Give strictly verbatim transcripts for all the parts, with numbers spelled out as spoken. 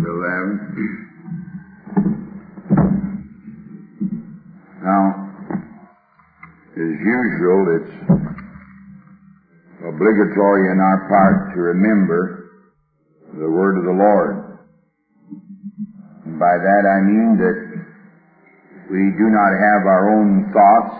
Will, um, now, as usual, it's obligatory on our part to remember the word of the Lord. And by that I mean that we do not have our own thoughts.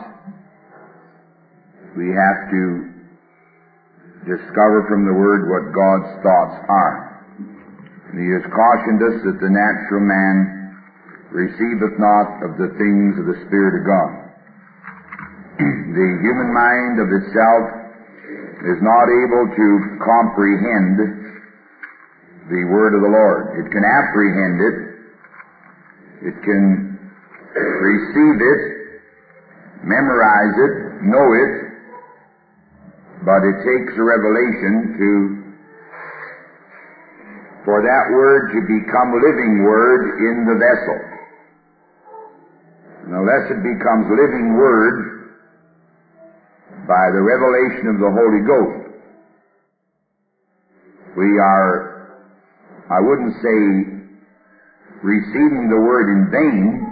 We have to discover from the Word what God's thoughts are. And He has cautioned us that the natural man receiveth not of the things of the Spirit of God. The human mind of itself is not able to comprehend the Word of the Lord. It can apprehend it. It can receive it, memorize it, know it, but it takes a revelation to, for that Word to become living Word in the vessel. And unless it becomes living Word by the revelation of the Holy Ghost, we are, I wouldn't say receiving the Word in vain,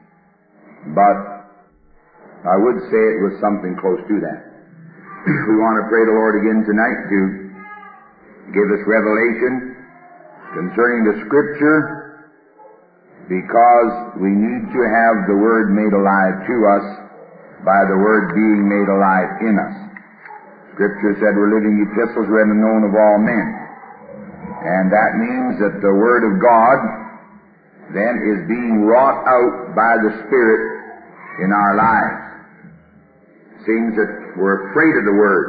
but I would say it was something close to that. We want to pray the Lord again tonight to give us revelation concerning the Scripture, because we need to have the Word made alive to us by the Word being made alive in us. Scripture said we're living epistles read and known of all men. And that means that the Word of God then is being wrought out by the Spirit in our lives. It seems that we're afraid of the Word.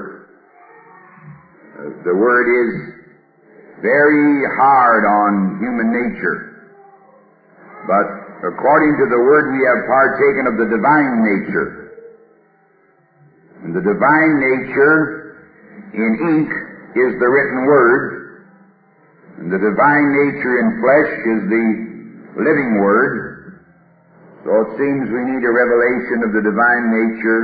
Uh, the Word is very hard on human nature. But according to the Word we have partaken of the divine nature. And the divine nature in ink is the written Word. And the divine nature in flesh is the living Word. So it seems we need a revelation of the divine nature,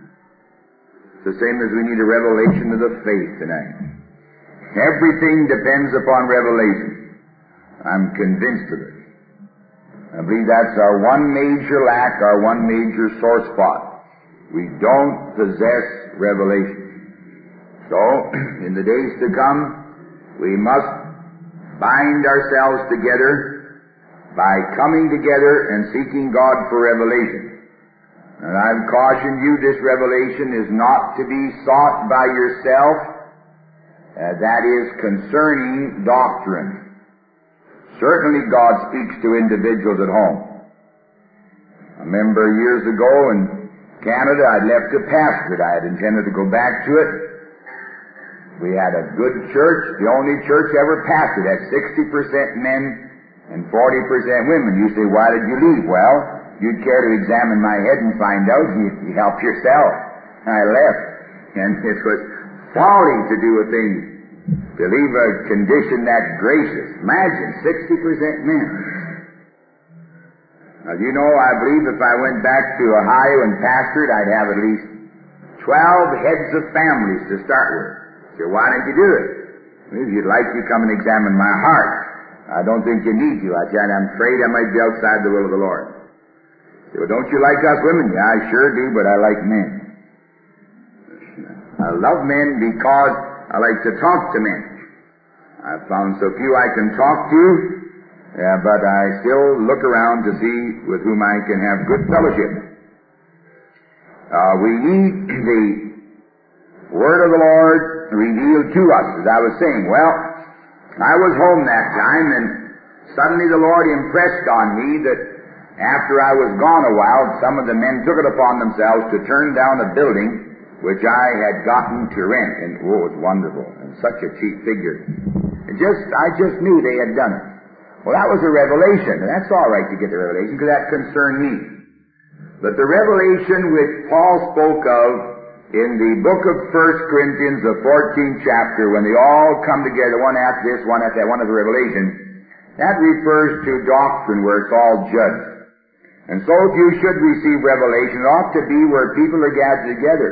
the same as we need a revelation of the faith tonight. Everything depends upon revelation. I'm convinced of it. I believe that's our one major lack, our one major sore spot. We don't possess revelation. So, in the days to come, we must bind ourselves together by coming together and seeking God for revelation. And I've cautioned you, this revelation is not to be sought by yourself. Uh, that is concerning doctrine. Certainly God speaks to individuals at home. I remember years ago in Canada, I'd left a pastorate. I had intended to go back to it. We had a good church, the only church ever pastored. It had sixty percent men and forty percent women. You say, why did you leave? Well, you'd care to examine my head and find out. You, you help yourself. I left. And it was folly to do a thing, to leave a condition that gracious. Imagine, sixty percent men. Now, you know, I believe if I went back to Ohio and pastored, I'd have at least twelve heads of families to start with. So why didn't you do it? Well, if you'd like, you come and examine my heart. I don't think you need to. I tell you, I'm afraid I might be outside the will of the Lord. Say, well, don't you like us women? Yeah, I sure do, but I like men. I love men because I like to talk to men. I've found so few I can talk to, yeah, but I still look around to see with whom I can have good fellowship. Uh, we need the Word of the Lord revealed to us, as I was saying. Well, I was home that time, and suddenly the Lord impressed on me that after I was gone a while, some of the men took it upon themselves to turn down a building which I had gotten to rent. And oh, it was wonderful, and such a cheap figure. It just, I just knew they had done it. Well, that was a revelation, and that's all right to get the revelation, because that concerned me. But the revelation which Paul spoke of in the book of First Corinthians, the fourteenth chapter, when they all come together, one after this, one after that, one of the revelation, that refers to doctrine where it's all judged. And so if you should receive revelation, it ought to be where people are gathered together.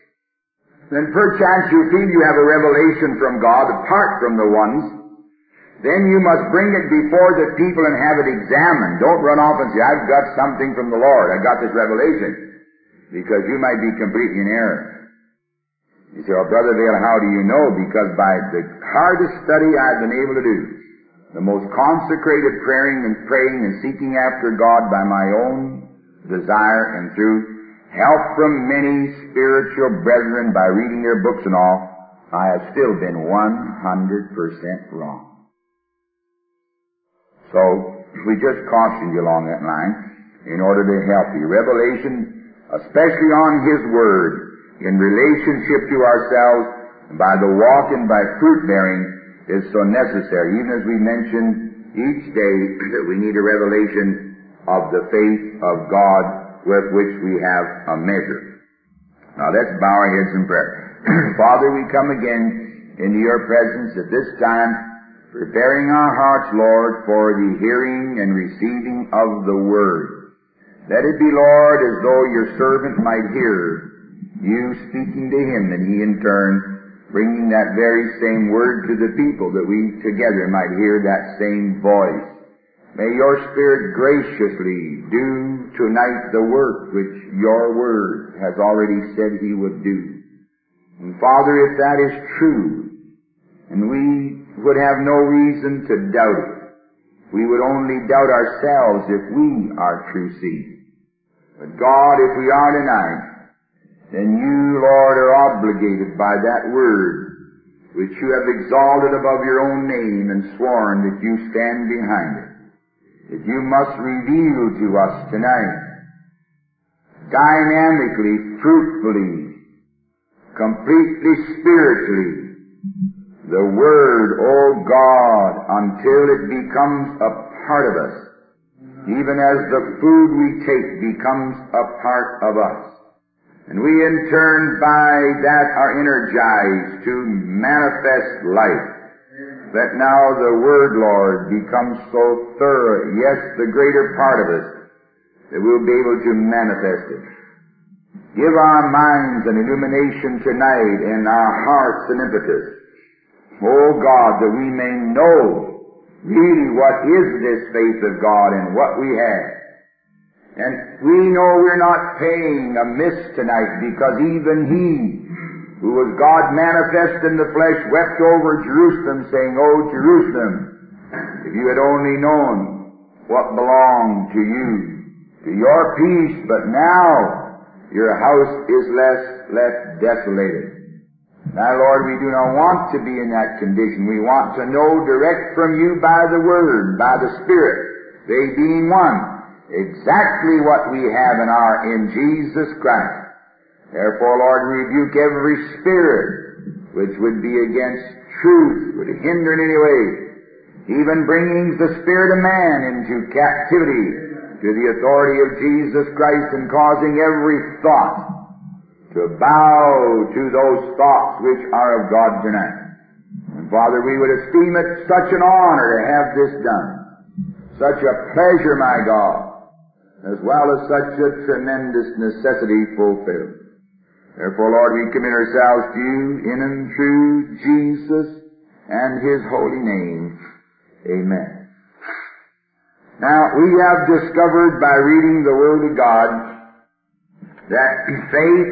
Then perchance you feel you have a revelation from God apart from the ones then you must bring it before the people and have it examined. Don't run off and say, I've got something from the Lord. I got this revelation. Because you might be completely in error. You say, oh, Brother Vail, how do you know? Because by the hardest study I've been able to do, the most consecrated praying and praying and seeking after God by my own desire and through help from many spiritual brethren by reading their books and all, I have still been one hundred percent wrong. So, we just cautioned you along that line in order to help you. Revelation, especially on His Word, in relationship to ourselves, and by the walk and by fruit bearing, is so necessary. Even as we mentioned each day that we need a revelation of the faith of God with which we have a measure. Now let's bow our heads in prayer. Father, we come again into your presence at this time, preparing our hearts, Lord, for the hearing and receiving of the Word. Let it be, Lord, as though your servant might hear you speaking to him, and he in turn bringing that very same word to the people, that we together might hear that same voice. May your Spirit graciously do tonight the work which your Word has already said He would do. And Father, if that is true, and we would have no reason to doubt it, we would only doubt ourselves if we are true seed. But God, if we are tonight, then you, Lord, are obligated by that Word which you have exalted above your own name and sworn that you stand behind it, that you must reveal to us tonight, dynamically, fruitfully, completely spiritually, the Word, O God, until it becomes a part of us, even as the food we take becomes a part of us. And we in turn by that are energized to manifest life. That now the Word, Lord, becomes so thorough, yes, the greater part of us, that we'll be able to manifest it. Give our minds an illumination tonight and our hearts an impetus. Oh God, that we may know really what is this faith of God and what we have. And we know we're not paying amiss tonight, because even He who was God manifest in the flesh wept over Jerusalem, saying, Oh, Jerusalem, if you had only known what belonged to you, to your peace, but now your house is less left desolated. Now, Lord, we do not want to be in that condition. We want to know direct from you by the Word, by the Spirit, they being one, exactly what we have and are in Jesus Christ. Therefore, Lord, rebuke every spirit which would be against truth, would hinder in any way, even bringing the spirit of man into captivity to the authority of Jesus Christ, and causing every thought to bow to those thoughts which are of God tonight. And Father, we would esteem it such an honor to have this done, such a pleasure, my God, as well as such a tremendous necessity fulfilled. Therefore, Lord, we commit ourselves to you in and through Jesus and His holy name. Amen. Now, we have discovered by reading the Word of God that faith,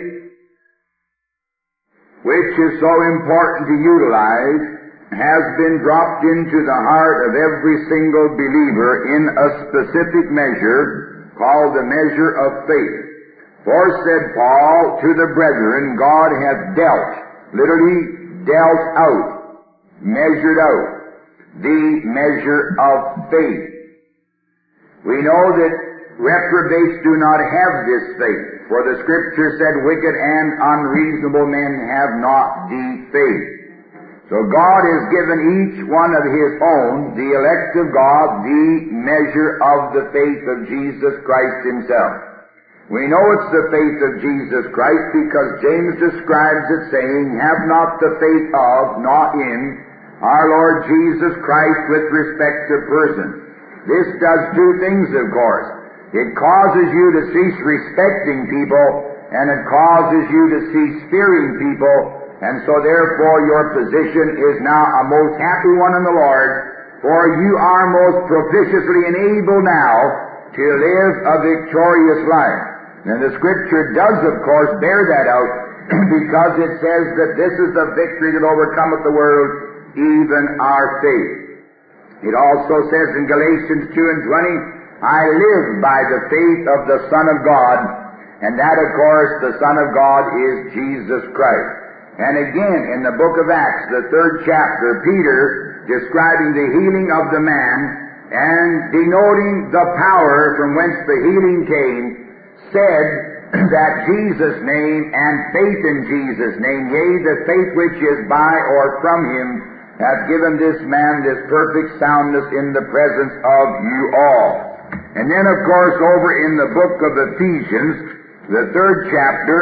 which is so important to utilize, has been dropped into the heart of every single believer in a specific measure called the measure of faith. For, said Paul, to the brethren, God hath dealt, literally dealt out, measured out, the measure of faith. We know that reprobates do not have this faith, for the Scripture said, wicked and unreasonable men have not the faith. So God has given each one of His own, the elect of God, the measure of the faith of Jesus Christ Himself. We know it's the faith of Jesus Christ because James describes it saying, have not the faith of, not in, our Lord Jesus Christ with respect to person. This does two things, of course. It causes you to cease respecting people, and it causes you to cease fearing people, and so therefore your position is now a most happy one in the Lord, for you are most propitiously enabled now to live a victorious life. And the Scripture does, of course, bear that out, because it says that this is the victory that overcometh the world, even our faith. It also says in Galatians two and twenty, I live by the faith of the Son of God, and that, of course, the Son of God is Jesus Christ. And again, in the book of Acts, the third chapter, Peter, describing the healing of the man, and denoting the power from whence the healing came, said that Jesus' name and faith in Jesus' name, yea, the faith which is by or from Him, hath given this man this perfect soundness in the presence of you all. And then, of course, over in the book of Ephesians, the third chapter,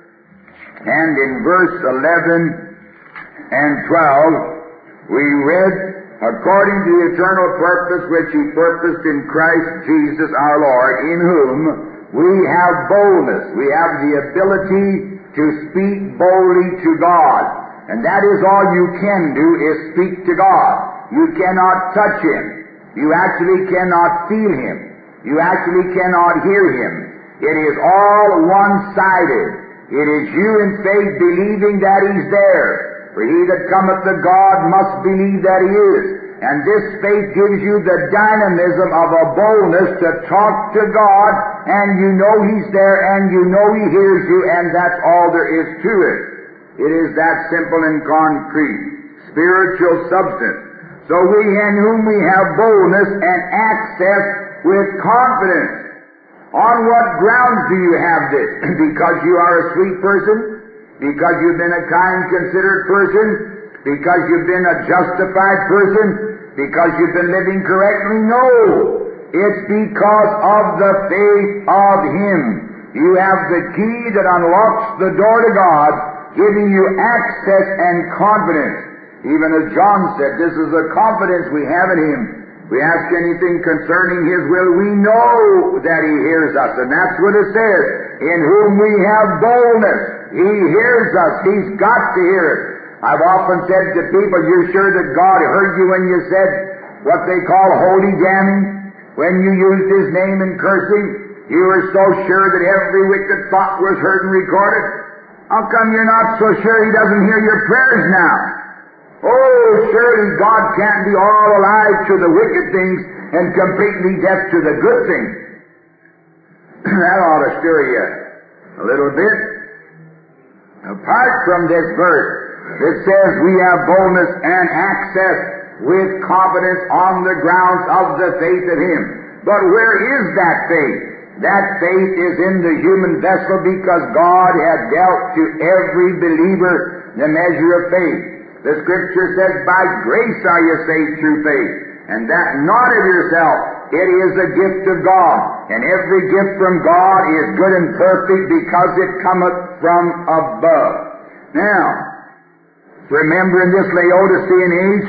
and in verse eleven and twelve, we read, according to the eternal purpose which He purposed in Christ Jesus our Lord, in whom we have boldness. We have the ability to speak boldly to God. And that is all you can do, is speak to God. You cannot touch Him. You actually cannot feel Him. You actually cannot hear Him. It is all one-sided. It is you in faith believing that He's there. For he that cometh to God must believe that He is. And this faith gives you the dynamism of a boldness to talk to God, and you know He's there, and you know He hears you, and that's all there is to it. It is that simple and concrete. Spiritual substance. So we in whom we have boldness and access with confidence. On what grounds do you have this? Because you are a sweet person? Because you've been a kind, considerate person? Because you've been a justified person? Because you've been living correctly? No. It's because of the faith of Him. You have the key that unlocks the door to God, giving you access and confidence. Even as John said, this is the confidence we have in Him. We ask anything concerning His will, we know that He hears us. And that's what it says. In whom we have boldness. He hears us. He's got to hear us. I've often said to people, you're sure that God heard you when you said what they call holy damning? When you used His name in cursing? You were so sure that every wicked thought was heard and recorded? How come you're not so sure He doesn't hear your prayers now? Oh, surely God can't be all alive to the wicked things and completely deaf to the good things. That ought to stir you a little bit. Apart from this verse, it says we have boldness and access with confidence on the grounds of the faith of Him. But where is that faith? That faith is in the human vessel, because God has dealt to every believer the measure of faith. The Scripture says, by grace are you saved through faith, and that not of yourself. It is a gift of God, and every gift from God is good and perfect because it cometh from above. Now, remember in this Laodicean age,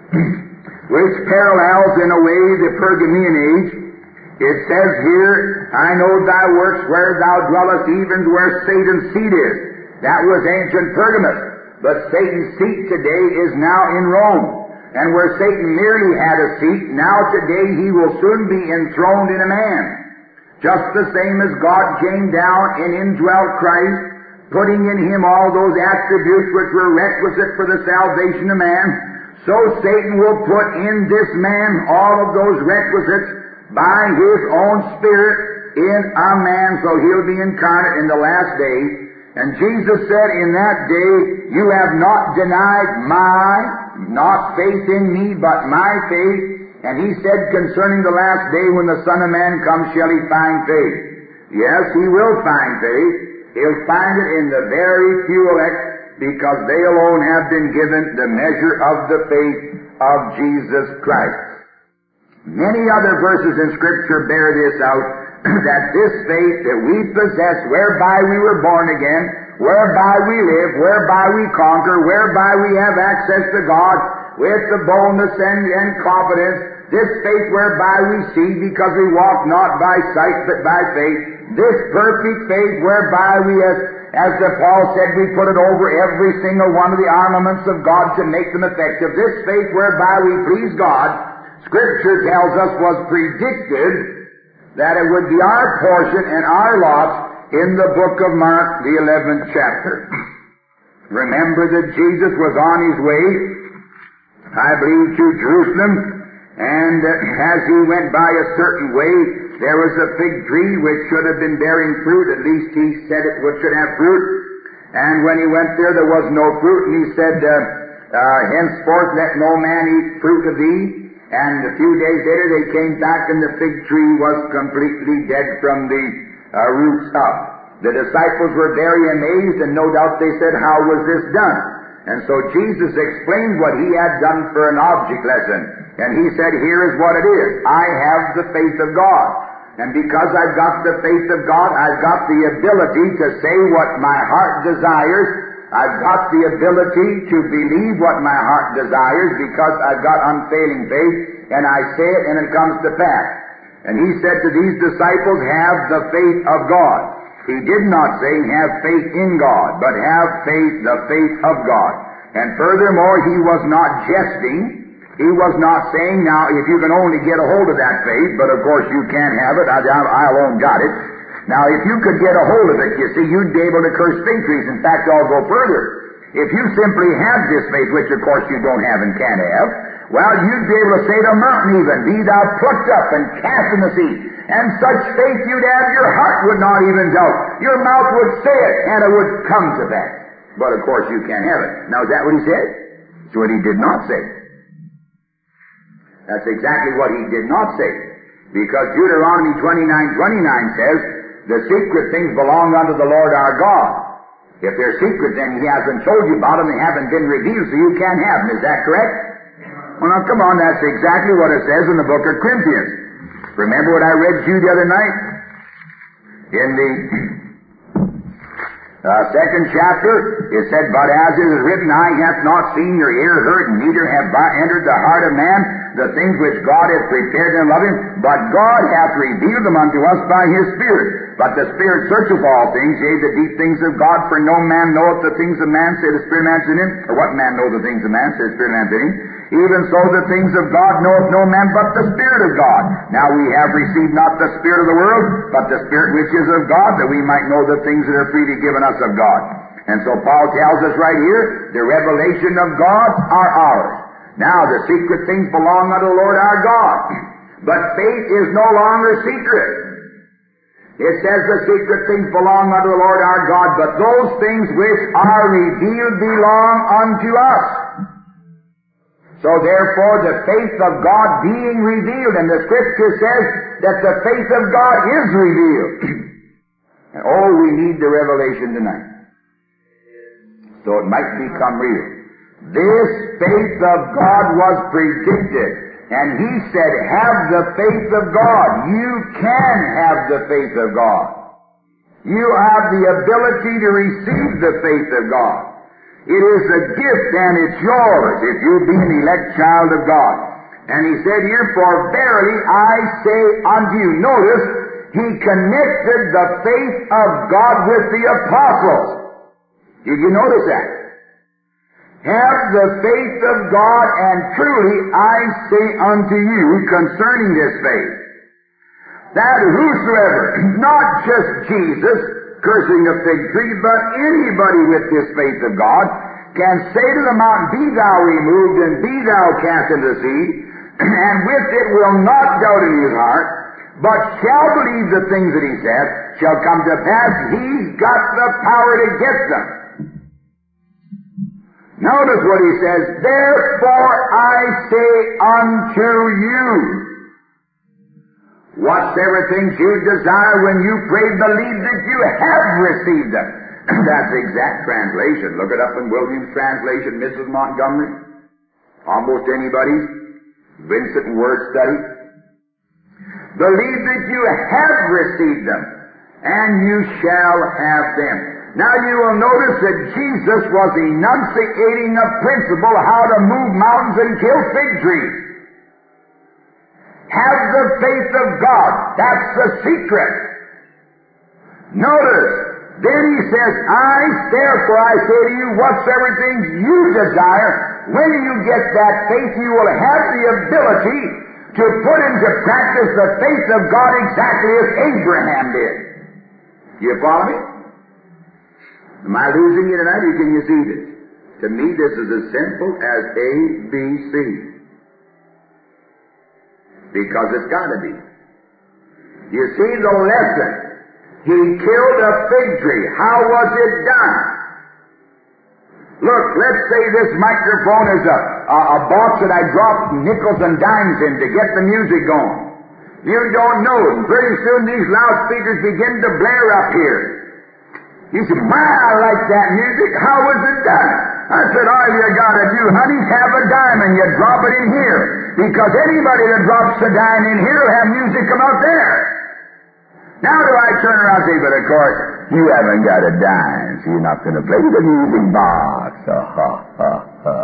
which parallels in a way the Pergamean age, it says here, I know thy works where thou dwellest, even where Satan's seat is. That was ancient Pergamus. But Satan's seat today is now in Rome. And where Satan merely had a seat, now today he will soon be enthroned in a man. Just the same as God came down and indwelt Christ, putting in Him all those attributes which were requisite for the salvation of man, so Satan will put in this man all of those requisites by his own Spirit in a man, so he'll be incarnate in the last day. And Jesus said, in that day, you have not denied my, not faith in me, but my faith. And He said concerning the last day, when the Son of Man comes, shall He find faith? Yes, He will find faith. He'll find it in the very few elect, because they alone have been given the measure of the faith of Jesus Christ. Many other verses in Scripture bear this out, that this faith that we possess, whereby we were born again, whereby we live, whereby we conquer, whereby we have access to God with the boldness and, and confidence, this faith whereby we see, because we walk not by sight but by faith, this perfect faith whereby we, as, as the Paul said, we put it over every single one of the armaments of God to make them effective, this faith whereby we please God, Scripture tells us was predicted that it would be our portion and our lot in the book of Mark, the eleventh chapter. Remember that Jesus was on His way, I believe, to Jerusalem, and uh, as He went by a certain way, there was a fig tree which should have been bearing fruit. At least He said it should have fruit. And when He went there, there was no fruit, and He said, uh, uh, henceforth let no man eat fruit of thee. And a few days later they came back, and the fig tree was completely dead from the uh, roots up. The disciples were very amazed, and no doubt they said, how was this done? And so Jesus explained what He had done for an object lesson. And He said, here is what it is. I have the faith of God. And because I've got the faith of God, I've got the ability to say what my heart desires. I've got the ability to believe what my heart desires because I've got unfailing faith, and I say it and it comes to pass. And He said to these disciples, have the faith of God. He did not say have faith in God, but have faith, the faith of God. And furthermore, He was not jesting. He was not saying, now, if you can only get a hold of that faith, but of course you can't have it, I, I alone got it. Now, if you could get a hold of it, you see, you'd be able to curse fig trees. In fact, I'll go further. If you simply have this faith, which of course you don't have and can't have, well, you'd be able to say to a mountain even, be thou plucked up and cast in the sea. And such faith you'd have, your heart would not even doubt. Your mouth would say it, and it would come to pass. But of course you can't have it. Now, is that what He said? That's what He did not say. That's exactly what He did not say. Because Deuteronomy twenty-nine twenty-nine says, the secret things belong unto the Lord our God. If they're secret, then He hasn't told you about them, they haven't been revealed, so you can't have them. Is that correct? Well, now, come on, that's exactly what it says in the book of Corinthians. Remember what I read to you the other night? In the uh, second chapter, it said, but as it is written, eye hath not seen, your ear heard, neither have entered the heart of man the things which God hath prepared in love Him, but God hath revealed them unto us by His Spirit. But the Spirit searcheth all things, yea, the deep things of God, for no man knoweth the things of man, save the Spirit of man's in him. Or what man knoweth the things of man, save the Spirit of man's in him. Even so the things of God knoweth no man but the Spirit of God. Now we have received not the Spirit of the world, but the Spirit which is of God, that we might know the things that are freely given us of God. And so Paul tells us right here, the revelation of God are ours. Now the secret things belong unto the Lord our God. But faith is no longer secret. It says the secret things belong unto the Lord our God, but those things which are revealed belong unto us. So therefore the faith of God being revealed, and the Scripture says that the faith of God is revealed. And oh, we need the revelation tonight, so it might become real. This faith of God was predicted, and He said, have the faith of God. You can have the faith of God. You have the ability to receive the faith of God. It is a gift, and it's yours if you be an elect child of God. And He said here, for verily I say unto you. Notice, He connected the faith of God with the apostles. Did you notice that? Have the faith of God, and truly I say unto you concerning this faith, that whosoever, not just Jesus cursing a fig tree, but anybody with this faith of God, can say to the mountain, be thou removed, and be thou cast into the sea, and with it will not doubt in his heart, but shall believe the things that he saith shall come to pass. He's got the power to get them. Notice what he says, therefore I say unto you, whatsoever things you desire when you pray, believe that you have received them. That's the exact translation. Look it up in Williams' translation, Missus Montgomery. Almost anybody's. Vincent Word Study. Believe that you have received them, and you shall have them. Now you will notice that Jesus was enunciating a principle how to move mountains and kill fig trees. Have the faith of God. That's the secret. Notice, then he says, I, therefore I say to you, whatsoever things you desire, when you get that faith, you will have the ability to put into practice the faith of God exactly as Abraham did. Do you follow me? Am I losing you tonight, or can you see this? To me, this is as simple as A, B, C. Because it's got to be. You see the lesson. He killed a fig tree. How was it done? Look, let's say this microphone is a, a, a box that I drop nickels and dimes in to get the music going. You don't know it, and pretty soon these loudspeakers begin to blare up here. You say, my, I like that music. How was it done? I said, all you gotta do, honey, is have a dime and you drop it in here. Because anybody that drops a dime in here will have music come out there. Now do I turn around and say, but of course, you haven't got a dime, so you're not going to play the music box. Ha, ha, ha, ha.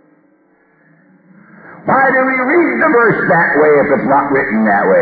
Why do we read the verse that way if it's not written that way?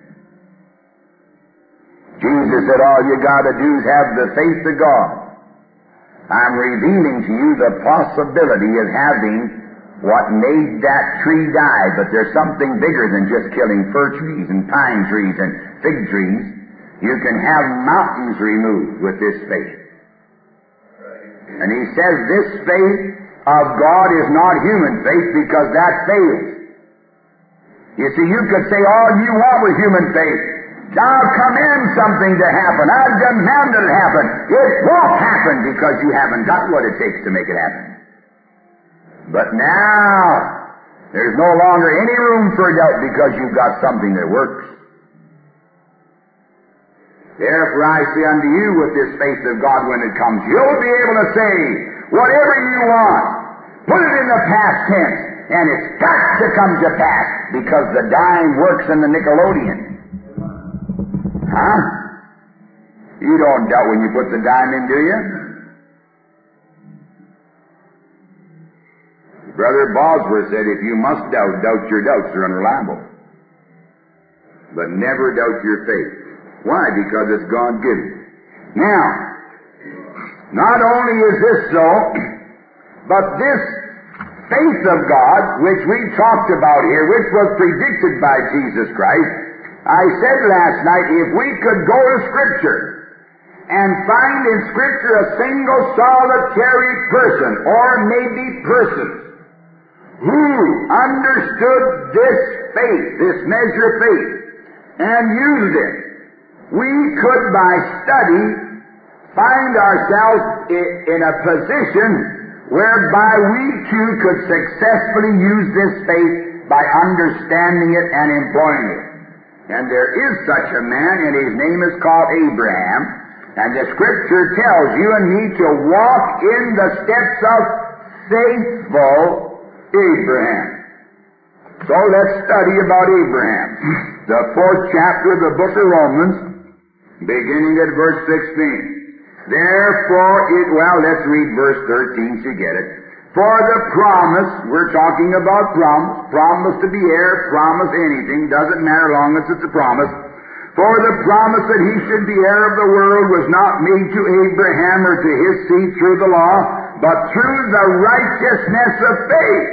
Jesus said, all you got to do is have the faith of God. I'm revealing to you the possibility of having what made that tree die, but there's something bigger than just killing fir trees and pine trees and fig trees. You can have mountains removed with this faith. And he says this faith of God is not human faith because that fails. You see, you could say all you want with human faith. I'll command something to happen. I'll demand it to happen. It won't happen because you haven't got what it takes to make it happen. But now, there's no longer any room for doubt because you've got something that works. Therefore I say unto you, with this faith of God when it comes, you'll be able to say whatever you want. Put it in the past tense, and it's got to come to pass because the dime works in the Nickelodeon. Huh? You don't doubt when you put the dime in, do you? Brother Bosworth said, if you must doubt, doubt your doubts are unreliable. But never doubt your faith. Why? Because it's God-given. Now, not only is this so, but this faith of God, which we talked about here, which was predicted by Jesus Christ, I said last night, if we could go to Scripture and find in Scripture a single solitary person, or maybe persons, who understood this faith, this measure of faith, and used it, we could, by study, find ourselves in a position whereby we too could successfully use this faith by understanding it and employing it. And there is such a man, and his name is called Abraham, and the Scripture tells you and me to walk in the steps of faithful Abraham. So let's study about Abraham. The fourth chapter of the book of Romans, beginning at verse sixteen. Therefore it, well, let's read verse thirteen so you get it. For the promise, we're talking about promise, promise to be heir, promise anything, doesn't matter long as it's a promise. For the promise that he should be heir of the world was not made to Abraham or to his seed through the law, but through the righteousness of faith.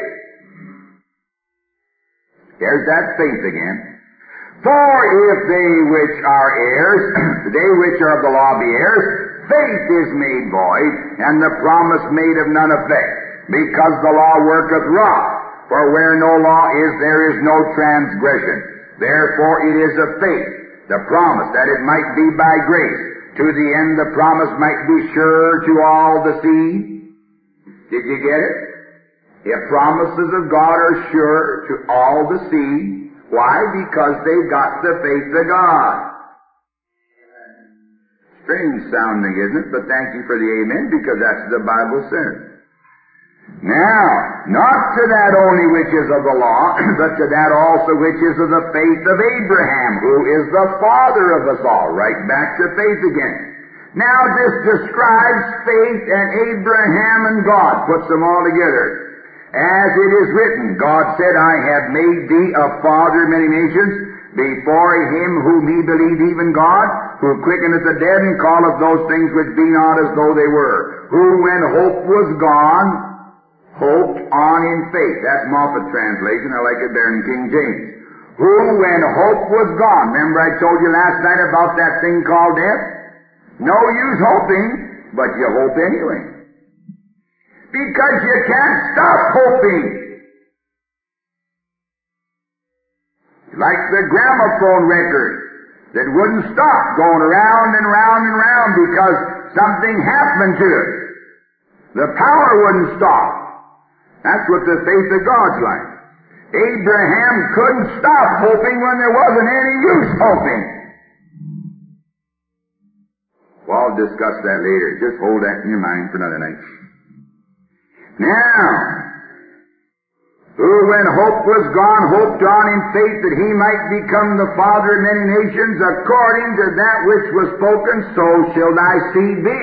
There's that faith again. For if they which are heirs, they which are of the law be heirs, faith is made void, and the promise made of none effect. Because the law worketh wrath, for where no law is, there is no transgression. Therefore it is of faith, the promise, that it might be by grace, to the end the promise might be sure to all the seed. Did you get it? If promises of God are sure to all the seed, why? Because they've got the faith of God. Strange sounding, isn't it? But thank you for the amen, because that's what the Bible says. Now, not to that only which is of the law, but to that also which is of the faith of Abraham, who is the father of us all. Right back to faith again. Now this describes faith and Abraham and God, puts them all together. As it is written, God said, I have made thee a father of many nations, before him whom he believed, even God, who quickeneth the dead and calleth those things which be not as though they were, who when hope was gone, hoped on in faith. That's Moffatt's translation. I like it better in King James. Who, when hope was gone, remember I told you last night about that thing called death? No use hoping, but you hope anyway. Because you can't stop hoping. Like the gramophone record that wouldn't stop going around and round and round because something happened to it. The power wouldn't stop. That's what the faith of God's like. Abraham couldn't stop hoping when there wasn't any use hoping. Well, I'll discuss that later. Just hold that in your mind for another night. Now, who when hope was gone, hoped on in faith that he might become the father of many nations, according to that which was spoken, so shall thy seed be.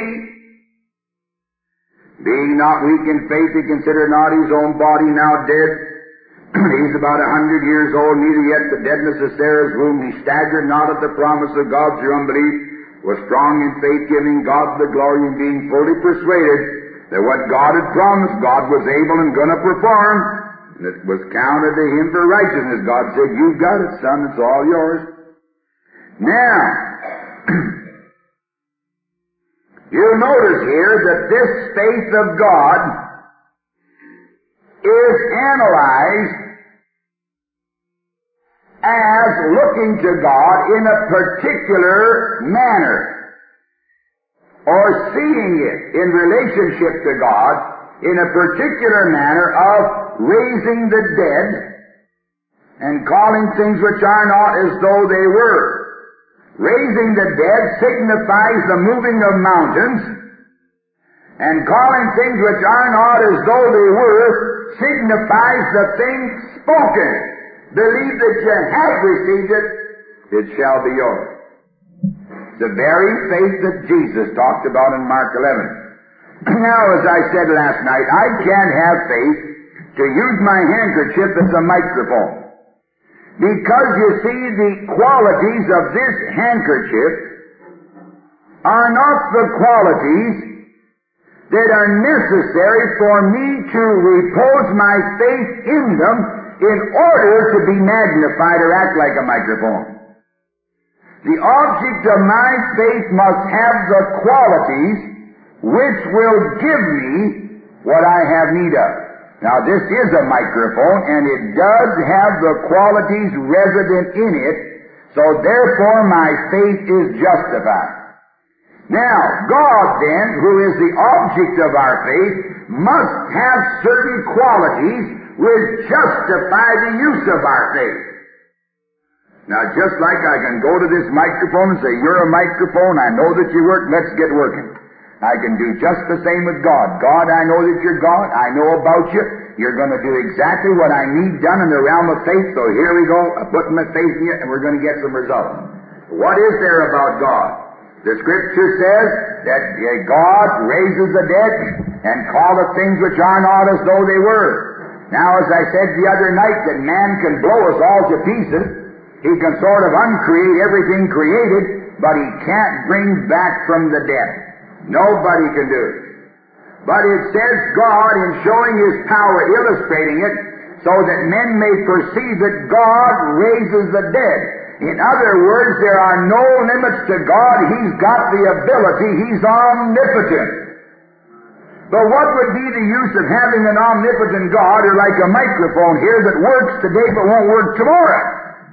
Being not weak in faith, he considered not his own body now dead. He's about a hundred years old, neither yet the deadness of Sarah's womb. He staggered not at the promise of God through unbelief, was strong in faith, giving God the glory, and being fully persuaded that what God had promised, God was able and going to perform. And it was counted to him for righteousness. God said, you've got it, son, it's all yours. Now, you'll notice here that this faith of God is analyzed as looking to God in a particular manner, or seeing it in relationship to God in a particular manner of raising the dead and calling things which are not as though they were. Raising the dead signifies the moving of mountains, and calling things which are not as though they were signifies the things spoken. Believe that you have received it, it shall be yours. The very faith that Jesus talked about in Mark eleven. Now, as I said last night, I can't have faith to use my handkerchief as a microphone. Because you see, the qualities of this handkerchief are not the qualities that are necessary for me to repose my faith in them in order to be magnified or act like a microphone. The object of my faith must have the qualities which will give me what I have need of. Now, this is a microphone, and it does have the qualities resident in it, so therefore my faith is justified. Now, God then, who is the object of our faith, must have certain qualities which justify the use of our faith. Now, just like I can go to this microphone and say, you're a microphone, I know that you work, let's get working. I can do just the same with God. God, I know that you're God, I know about you, you're going to do exactly what I need done in the realm of faith, so here we go, I'm putting my faith in you, and we're going to get some results. What is there about God? The Scripture says that God raises the dead and calleth things which are not as though they were. Now, as I said the other night, that man can blow us all to pieces. He can sort of uncreate everything created, but he can't bring back from the dead. Nobody can do it. But it says God, in showing His power, illustrating it, so that men may perceive that God raises the dead. In other words, there are no limits to God. He's got the ability. He's omnipotent. But what would be the use of having an omnipotent God, or like a microphone here that works today but won't work tomorrow?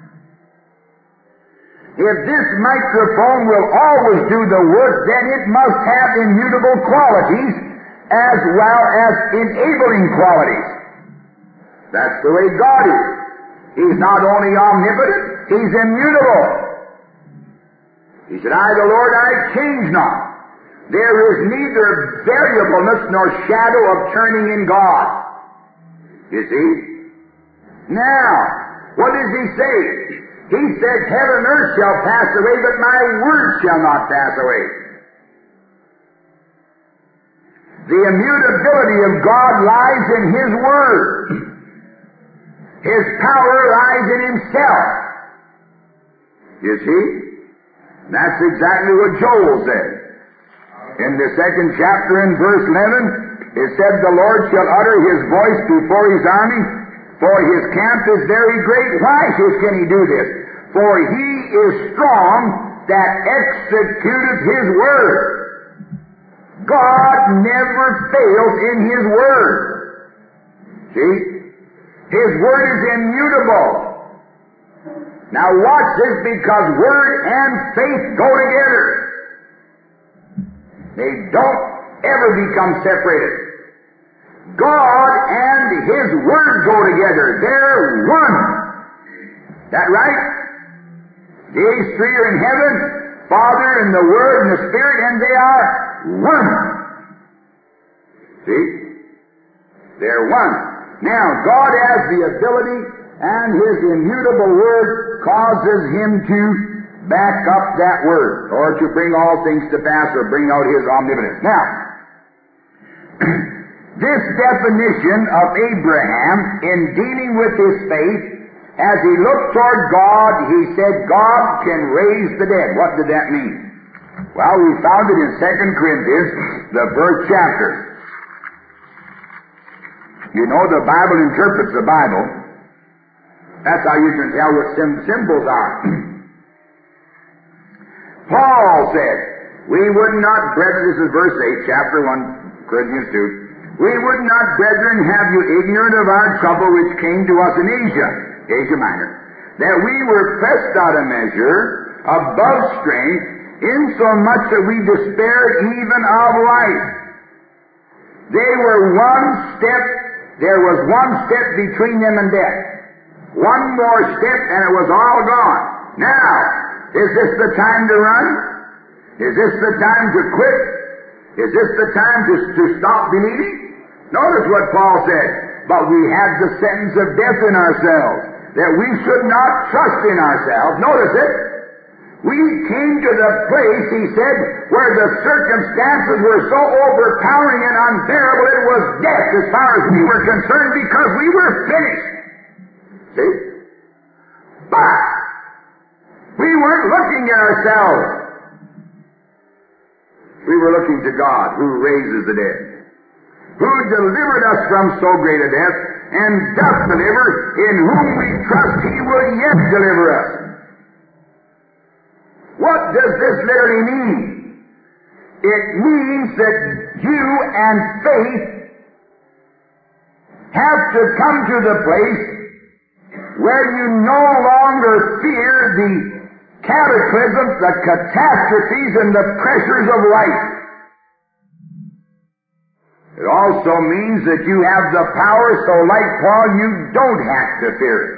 If this microphone will always do the work, then it must have immutable qualities as well as enabling qualities. That's the way God is. He's not only omnipotent, He's immutable. He said, I, the Lord, I change not. There is neither variableness nor shadow of turning in God. You see? Now, what does He say? He said, heaven and earth shall pass away, but my word shall not pass away. The immutability of God lies in His word. His power lies in Himself. You see? That's exactly what Joel said. In the second chapter in verse eleven, it said, the Lord shall utter His voice before His army, For his camp is very great. Why can he do this? For he is strong that executeth his word. God never fails in his word. See? His word is immutable. Now watch this, because word and faith go together. They don't ever become separated. God and his word go together. They're one. That right? These three are in heaven, Father and the Word and the Spirit, and they are one. See? They're one. Now, God has the ability, and his immutable word causes him to back up that word, or to bring all things to pass, or bring out his omnipotence. Now, this definition of Abraham in dealing with his faith, as he looked toward God, he said, God can raise the dead. What did that mean? Well, we found it in Second Corinthians, the first chapter. You know, the Bible interprets the Bible. That's how you can tell what sim- symbols are. Paul said, we would not, brethren, this is verse eight, chapter one, Corinthians two, we would not, brethren, have you ignorant of our trouble which came to us in Asia, Asia Minor, that we were pressed out of measure, above strength, insomuch that we despaired even of life. They were one step, there was one step between them and death. One more step and it was all gone. Now, is this the time to run? Is this the time to quit? Is this the time to, to stop believing? Notice what Paul said. But we had the sentence of death in ourselves, that we should not trust in ourselves. Notice it. We came to the place, he said, where the circumstances were so overpowering and unbearable, it was death as far as we were concerned, because we were finished. See? But we weren't looking at ourselves. We were looking to God, who raises the dead, who delivered us from so great a death, and doth deliver, in whom we trust he will yet deliver us. What does this literally mean? It means that you and faith have to come to the place where you no longer fear the cataclysms, the catastrophes, and the pressures of life. It also means that you have the power, so like Paul, you don't have to fear it.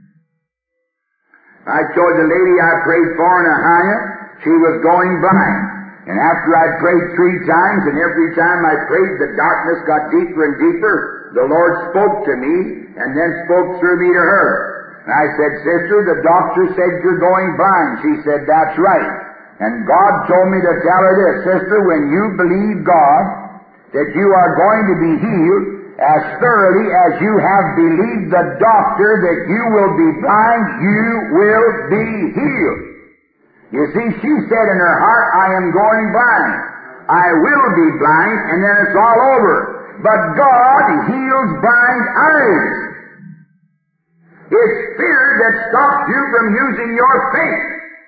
I told the lady I prayed for in Ohio, she was going blind. And after I prayed three times, and every time I prayed, the darkness got deeper and deeper, the Lord spoke to me, and then spoke through me to her. And I said, Sister, the doctor said you're going blind. She said, that's right. And God told me to tell her this, Sister, when you believe God, that you are going to be healed, as thoroughly as you have believed the doctor that you will be blind, you will be healed. You see, she said in her heart, I am going blind. I will be blind, and then it's all over. But God heals blind eyes. It's fear that stops you from using your faith,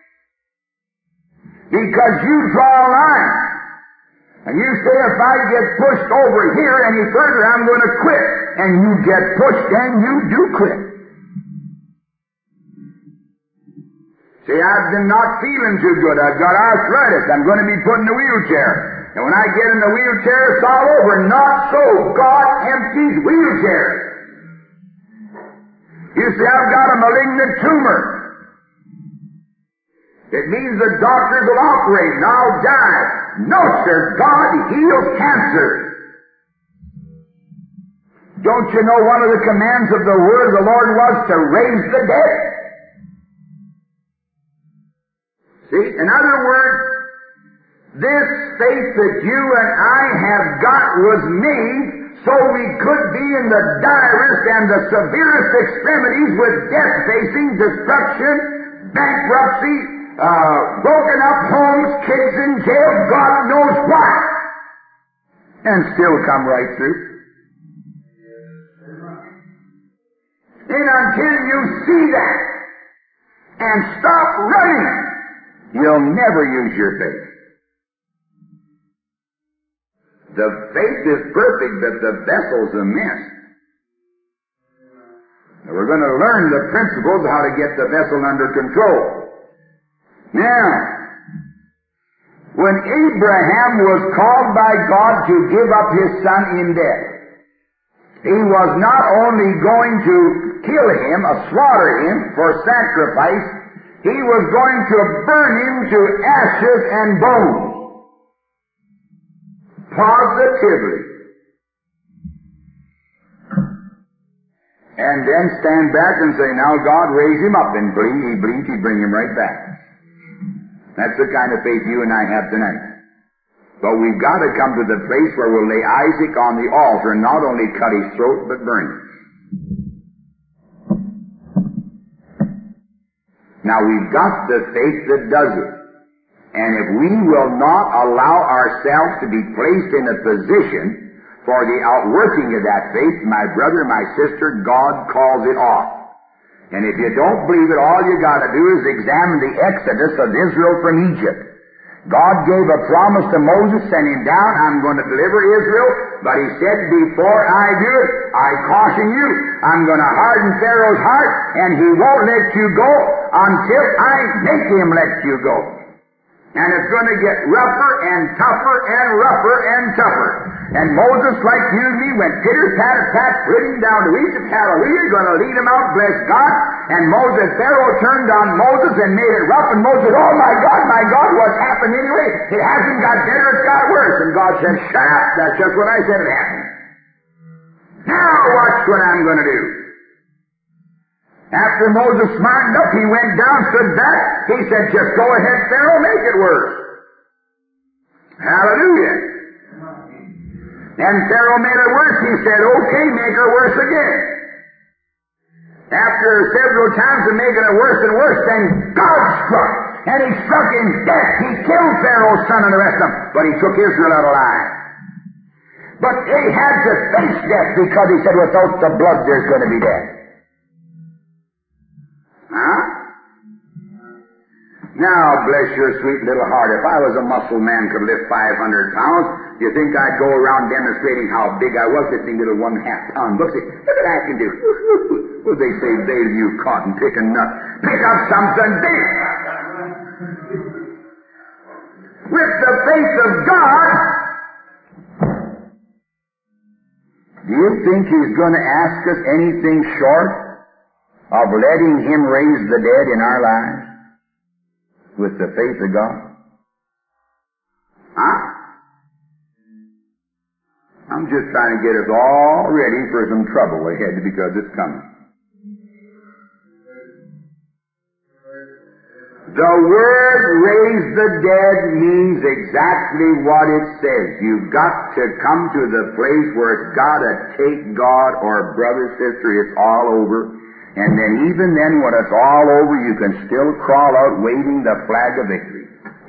because you draw a line. And you say, if I get pushed over here any further, I'm going to quit. And you get pushed and you do quit. See, I've been not feeling too good. I've got arthritis. I'm going to be put in a wheelchair. And when I get in the wheelchair, it's all over. Not so. God empties wheelchairs. You say, I've got a malignant tumor. It means the doctors will operate and I'll die. No, sir, God heals cancer. Don't you know one of the commands of the Word of the Lord was to raise the dead? See, in other words, this faith that you and I have got was made so we could be in the direst and the severest extremities, with death facing, destruction, bankruptcy, Uh, broken up homes, kids in jail, God knows what, and still come right through. And until you see that and stop running, you'll never use your faith. The faith is perfect, but the vessel's a mess. Now we're going to learn the principles how to get the vessel under control. Now, when Abraham was called by God to give up his son in death, he was not only going to kill him, or slaughter him for sacrifice, he was going to burn him to ashes and bones. Positively. And then stand back and say, now God raise him up, and believe, he believed he'd bring him right back. That's the kind of faith you and I have tonight. But we've got to come to the place where we'll lay Isaac on the altar and not only cut his throat, but burn him. Now we've got the faith that does it. And if we will not allow ourselves to be placed in a position for the outworking of that faith, my brother, my sister, God calls it off. And if you don't believe it, all you got to do is examine the exodus of Israel from Egypt. God gave a promise to Moses, send him down, I'm going to deliver Israel, but he said, before I do it, I caution you, I'm going to harden Pharaoh's heart, and he won't let you go until I make him let you go. And it's going to get rougher and tougher and rougher and tougher. And Moses, like you and me, went pitter-patter-pat, flitting down to Egypt. Hallelujah, going to lead him out, bless God. And Moses, Pharaoh turned on Moses and made it rough. And Moses, oh my God, my God, what's happened anyway? It hasn't got better, it's got worse. And God said, shut up, that's just what I said it happened. Now watch what I'm going to do. After Moses smartened up, he went down, stood back. He said, just go ahead, Pharaoh, make it worse. Hallelujah. And Pharaoh made it worse. He said, okay, make her worse again. After several times of making it worse and worse, then God struck. And he struck in death. He killed Pharaoh's son and the rest of them. But he took Israel out alive. But they had to face death because he said, without the blood there's going to be death. Huh? Now, bless your sweet little heart, if I was a muscle man could lift five hundred pounds, you think I'd go around demonstrating how big I was, lifting little one half pound books? Look what I can do. What they say, bathe you cotton, pick a nut. Pick up something big. With the faith of God, do you think he's going to ask us anything short of letting him raise the dead in our lives with the faith of God? Huh? I'm just trying to get us all ready for some trouble ahead because it's coming. The word raise the dead means exactly what it says. You've got to come to the place where it's got to take God, or brother, sister, it's all over. And then even then, when it's all over, you can still crawl out waving the flag of victory.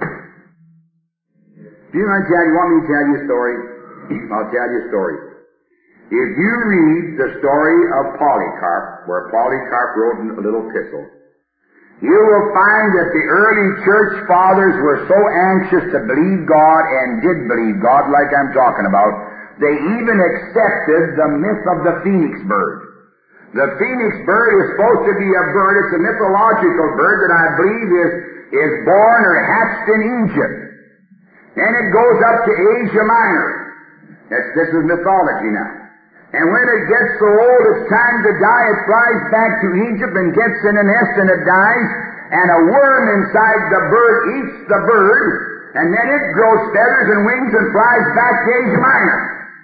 Do you want to tell you, want me to tell you a story? I'll tell you a story. If you read the story of Polycarp, where Polycarp wrote a little epistle, you will find that the early church fathers were so anxious to believe God and did believe God, like I'm talking about, they even accepted the myth of the phoenix bird. The phoenix bird is supposed to be a bird, it's a mythological bird that I believe is, is born or hatched in Egypt. Then it goes up to Asia Minor. That's, this is mythology now. And when it gets so old it's time to die, it flies back to Egypt and gets in a nest and it dies, and a worm inside the bird eats the bird, and then it grows feathers and wings and flies back to Asia Minor.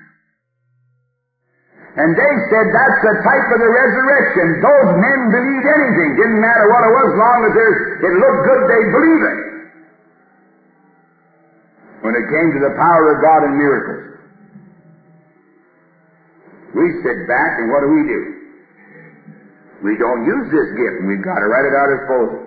And they said that's the type of the resurrection. Those men believed anything. Didn't matter what it was, as long as it looked good, they believed it. When it came to the power of God and miracles, we sit back and what do we do? We don't use this gift, and we've got it right at our disposal.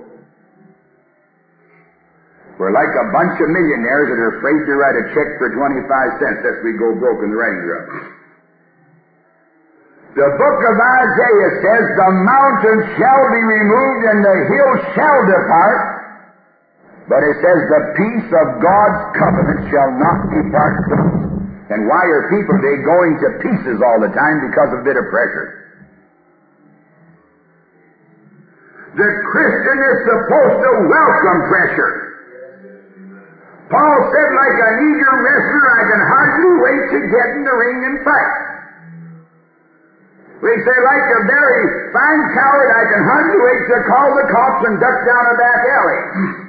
We're like a bunch of millionaires that are afraid to write a check for twenty-five cents lest we go broke in the writing job. The book of Isaiah says, the mountains shall be removed and the hills shall depart, but it says the peace of God's covenant shall not depart from us. And why are people today going to pieces all the time? Because of a bit of pressure. The Christian is supposed to welcome pressure. Paul said, like an eager wrestler, I can hardly wait to get in the ring and fight. We say, like a very fine coward, I can hardly wait to call the cops and duck down a back alley.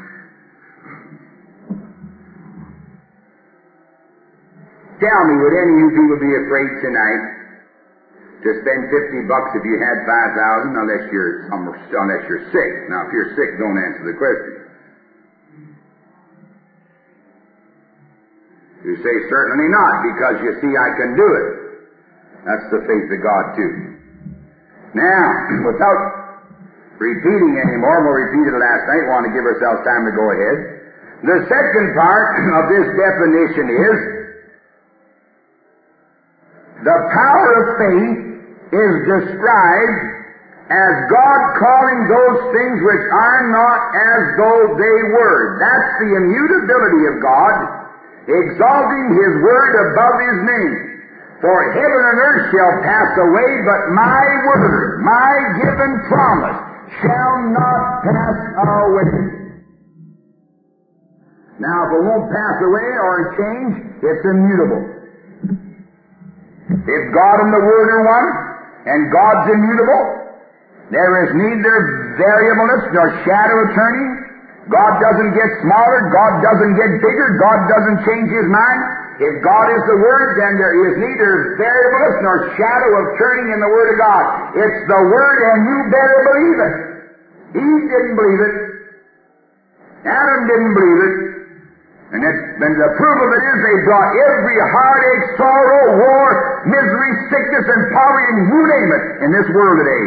Tell me, would any of you people be afraid tonight to spend fifty bucks if you had five thousand, unless you're unless you're sick? Now, if you're sick, don't answer the question. You say, certainly not, because you see I can do it. That's the faith of God, too. Now, without repeating anymore, we'll repeat it last night, we want to give ourselves time to go ahead. The second part of this definition is, the power of faith is described as God calling those things which are not as though they were. That's the immutability of God, exalting His Word above His name. For heaven and earth shall pass away, but my word, my given promise, shall not pass away. Now, if it won't pass away or change, it's immutable. If God and the Word are one, and God's immutable, there is neither variableness nor shadow of turning. God doesn't get smaller, God doesn't get bigger, God doesn't change His mind. If God is the Word, then there is neither variableness nor shadow of turning in the Word of God. It's the Word, and you better believe it. Eve didn't believe it. Adam didn't believe it. And, it's, and the proof of it is they brought every heartache, sorrow, war, misery, sickness, and poverty, and you name it, in this world today.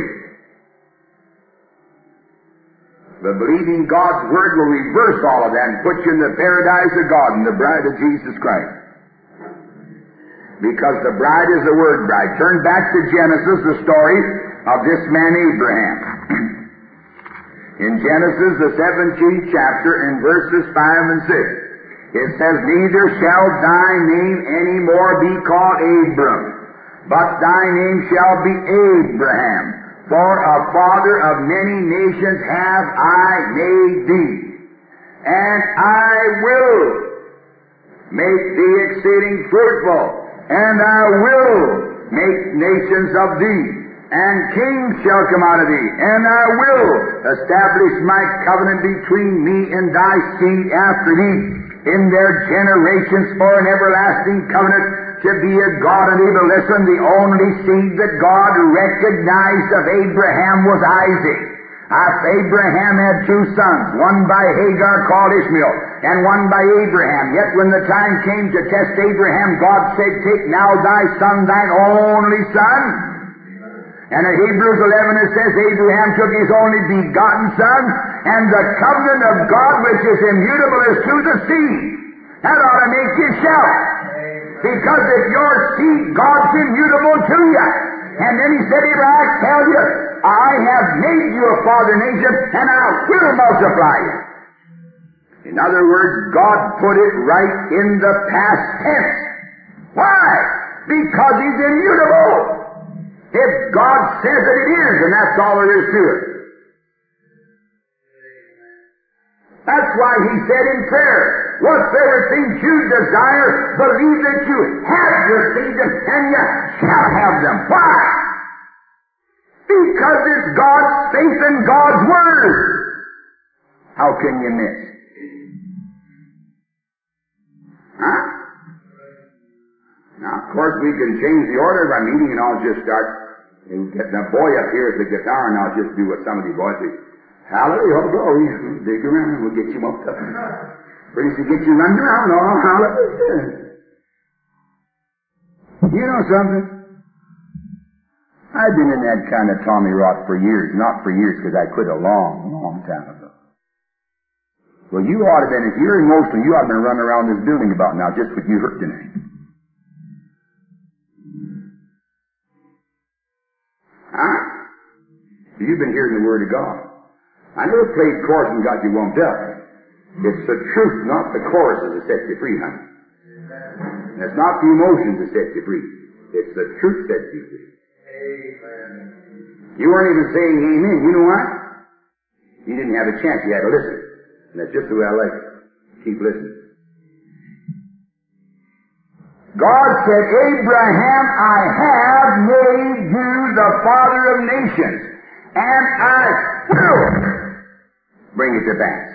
But believing God's Word will reverse all of that and put you in the paradise of God and the bride of Jesus Christ. Because the bride is the Word bride. Turn back to Genesis, the story of this man Abraham. In Genesis, the seventeenth chapter, in verses five and six, it says, neither shall thy name any more be called Abram, but thy name shall be Abraham. For a father of many nations have I made thee, and I will make thee exceeding fruitful, and I will make nations of thee, and kings shall come out of thee, and I will establish my covenant between me and thy seed after thee in their generations for an everlasting covenant, to be a God and able. Listen, the only seed that God recognized of Abraham was Isaac. Abraham had two sons, one by Hagar called Ishmael, and one by Abraham. Yet when the time came to test Abraham, God said, take now thy son, thine only son. And in Hebrews eleven it says, Abraham took his only begotten son, and the covenant of God which is immutable is to the seed. That ought to make you shout. Because if your seed, God's immutable to you. And then He said, Abraham, I tell you, I have made you a father nation, and I will multiply you. In other words, God put it right in the past tense. Why? Because He's immutable. If God says it, it is, and that's all there is to it. That's why He said in prayer, whatsoever things you desire, believe that you have received them, and you shall have them. Why? Because it's God's faith and God's Word. How can you miss? Huh? Now, of course, we can change the order of our meeting, and I'll just start getting a boy up here at the guitar, and I'll just do what some of the boys do. Hallelujah, glory. Dig around, we'll get you up. Pretty soon get you running around. Oh, hallelujah. You know something? I've been in that kind of Tommy rot for years. Not for years, because I quit a long, long time ago. Well, you ought to have been, if you're emotional, you ought to have been running around this building about now, just what you heard tonight. Huh? You've been hearing the Word of God. I never played chorus and got you womped up. It's the truth, not the choruses that set you free, honey. And it's not the emotions that set you free. It's the truth that sets you free. You weren't even saying amen. You know why? You didn't have a chance. You had to listen. And that's just the way I like it. Keep listening. God said, Abraham, I have made you the father of nations, and I will bring it to pass.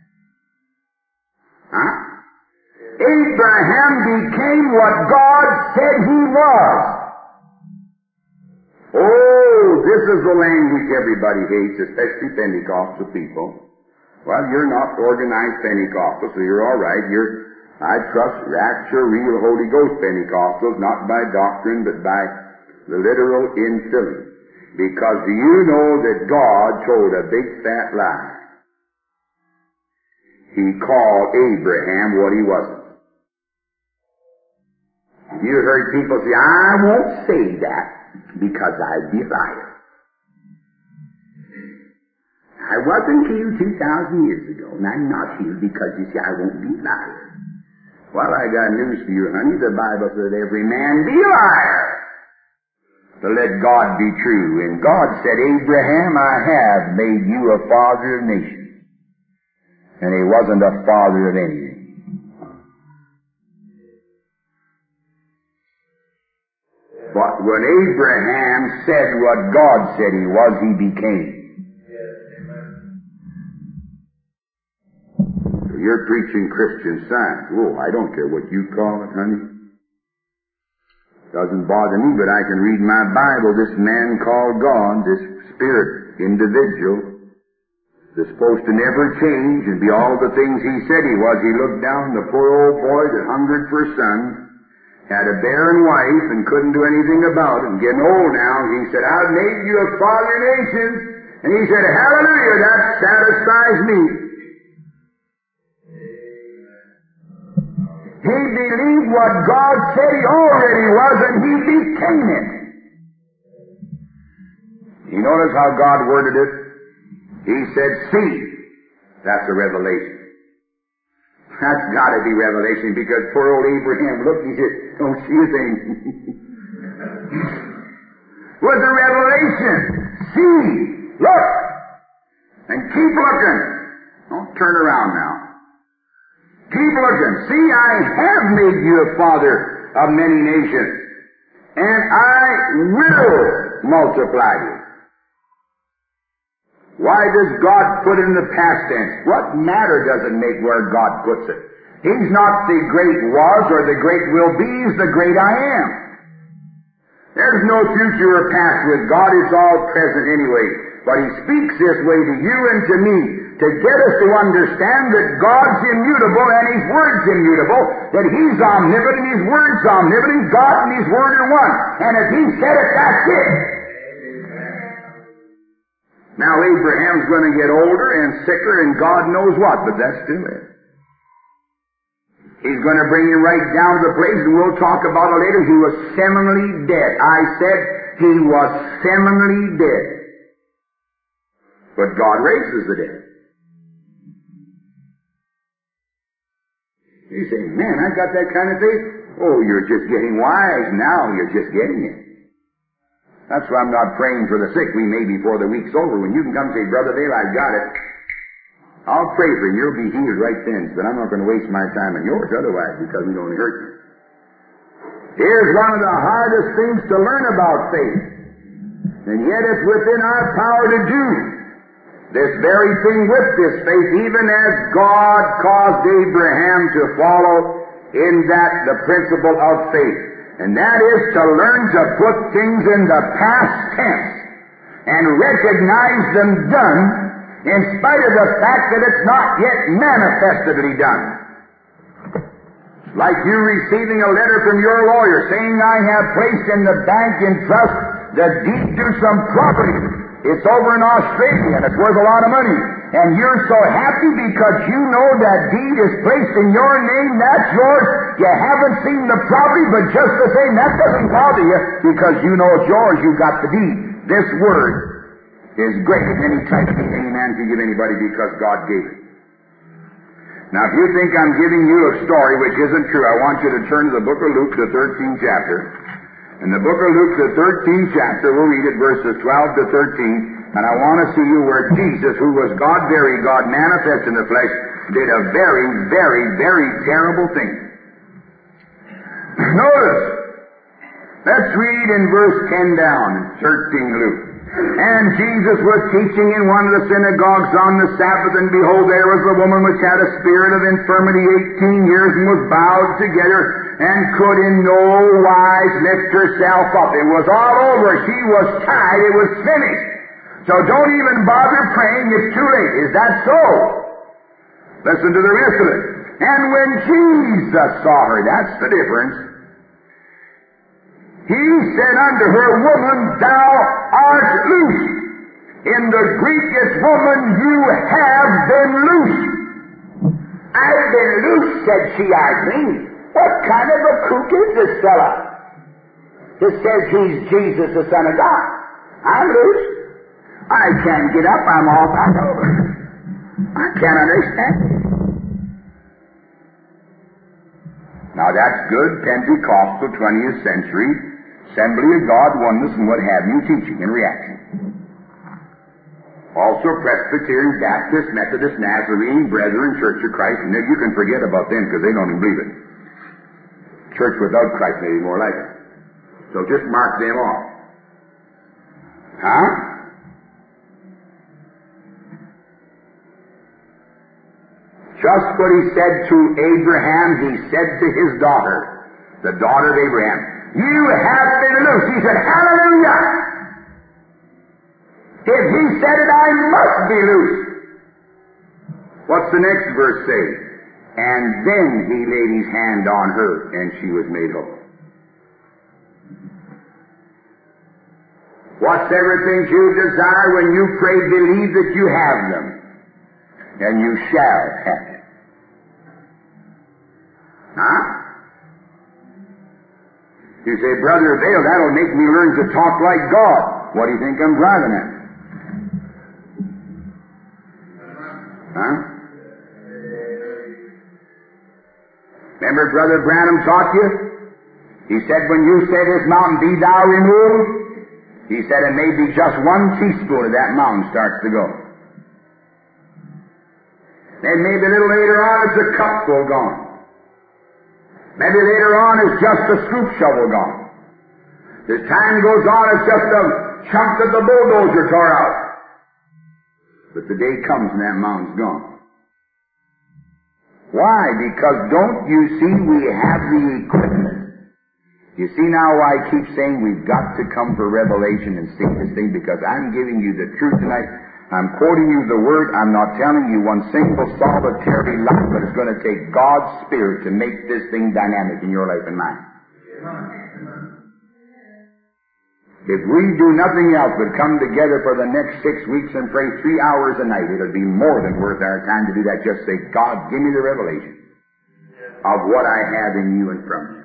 Huh? Abraham became what God said he was. Oh, this is the language everybody hates, especially Pentecostal people. Well, you're not organized Pentecostal, so you're all right. You're I trust rapture, real Holy Ghost Pentecostals, not by doctrine, but by the literal infilling. Because do you know that God told a big fat lie? He called Abraham what he wasn't. You heard people say, I won't say that because I'd be a liar. I wasn't healed two thousand years ago, and I'm not healed because you say I won't be a liar. Well, I got news for you, honey. The Bible says every man be a liar, to let God be true. And God said, Abraham, I have made you a father of nations. And he wasn't a father of anything. But when Abraham said what God said he was, he became. You're preaching Christian Science. Oh, I don't care what you call it, honey. Doesn't bother me, but I can read my Bible. This man called God, this spirit individual, is supposed to never change and be all the things he said he was. He looked down on the poor old boy that hungered for a son, had a barren wife and couldn't do anything about it, and getting old now. He said, I've made you a father of nations. And he said, hallelujah, that satisfies me. He believed what God said he already was, and he became it. You notice how God worded it? He said, see. That's a revelation. That's got to be revelation, because poor old Abraham looked and he said, don't see a thing. Was a revelation. See. Look. And keep looking. Don't turn around now. Keep looking. See, I have made you a father of many nations, and I will multiply you. Why does God put it in the past tense? What matter does it make where God puts it? He's not the great was or the great will be. He's the great I am. There's no future or past with God. It's all present anyway. But He speaks this way to you and to me, to get us to understand that God's immutable and His Word's immutable, that He's omnipotent and His Word's omnipotent, God and His Word are one. And if He said it, that's it. Now Abraham's going to get older and sicker and God knows what, but that's still it. He's going to bring him right down to the place, and we'll talk about it later. He was seminally dead. I said he was seminally dead. But God raises the dead. You say, man, I got that kind of faith. Oh, you're just getting wise now. You're just getting it. That's why I'm not praying for the sick. We may before the week's over. When you can come and say, Brother Dale, I've got it. I'll pray for you. You'll be healed right then. But I'm not going to waste my time on yours otherwise, because it only hurt you. Here's one of the hardest things to learn about faith. And yet it's within our power to do this very thing with this faith, even as God caused Abraham to follow in that the principle of faith. And that is to learn to put things in the past tense and recognize them done in spite of the fact that it's not yet manifestedly done. Like you receiving a letter from your lawyer saying, I have placed in the bank in trust the deed to some property. It's over in Australia and it's worth a lot of money. And you're so happy because you know that deed is placed in your name, that's yours. You haven't seen the property, but just the same, that doesn't bother you because you know it's yours, you got the deed. This word is greater than any title any man can give anybody because God gave it. Now, if you think I'm giving you a story which isn't true, I want you to turn to the book of Luke, the thirteenth chapter. In the book of Luke, the thirteenth chapter, we'll read it verses twelve to thirteen, and I want to see you where Jesus, who was God, very God, manifest in the flesh, did a very, very, very terrible thing. Notice, let's read in verse ten down, thirteen Luke. And Jesus was teaching in one of the synagogues on the Sabbath, and behold, there was a woman which had a spirit of infirmity eighteen years, and was bowed together, and could in no wise lift herself up. It was all over. She was tied. It was finished. So don't even bother praying. It's too late. Is that so? Listen to the rest of it. And when Jesus saw her, that's the difference, He said unto her, Woman, thou art loosed. In the Greek, it's woman, you have been loosed. I've been loosed, said she, I mean. What kind of a kook is this fella? That says he's Jesus, the Son of God. I'm loosed. I can't get up, I'm all back over. I can't understand. Now that's good Pentecostal twentieth century Assembly of God, oneness, and what have you, teaching and reaction. Also Presbyterian, Baptist, Methodist, Nazarene, Brethren, Church of Christ, and you can forget about them because they don't even believe it. Church without Christ may be more like it. So just mark them off. Huh? Just what He said to Abraham, He said to his daughter, the daughter of Abraham. You have been loosed. He said, Hallelujah! If He said it, I must be loosed. What's the next verse say? And then He laid His hand on her, and she was made whole. Whatsoever things you desire, when you pray, believe that you have them, and you shall have them. Huh? You say, Brother Vail, that'll make me learn to talk like God. What do you think I'm driving at? Huh? Remember Brother Branham taught you? He said, when you say this mountain, be thou removed, he said, it may be just one teaspoon of that mountain starts to go. Then maybe a little later on, it's a cupful gone. Maybe later on it's just a scoop shovel gone. As time goes on, it's just a chunk that the bulldozer tore out. But the day comes and that mountain's gone. Why? Because don't you see we have the equipment? You see now why I keep saying we've got to come for revelation and see this thing, because I'm giving you the truth tonight. I'm quoting you the Word. I'm not telling you one single solitary lie, but it's going to take God's Spirit to make this thing dynamic in your life and mine. If we do nothing else but come together for the next six weeks and pray three hours a night, it'll be more than worth our time to do that. Just say, God, give me the revelation of what I have in you and from you.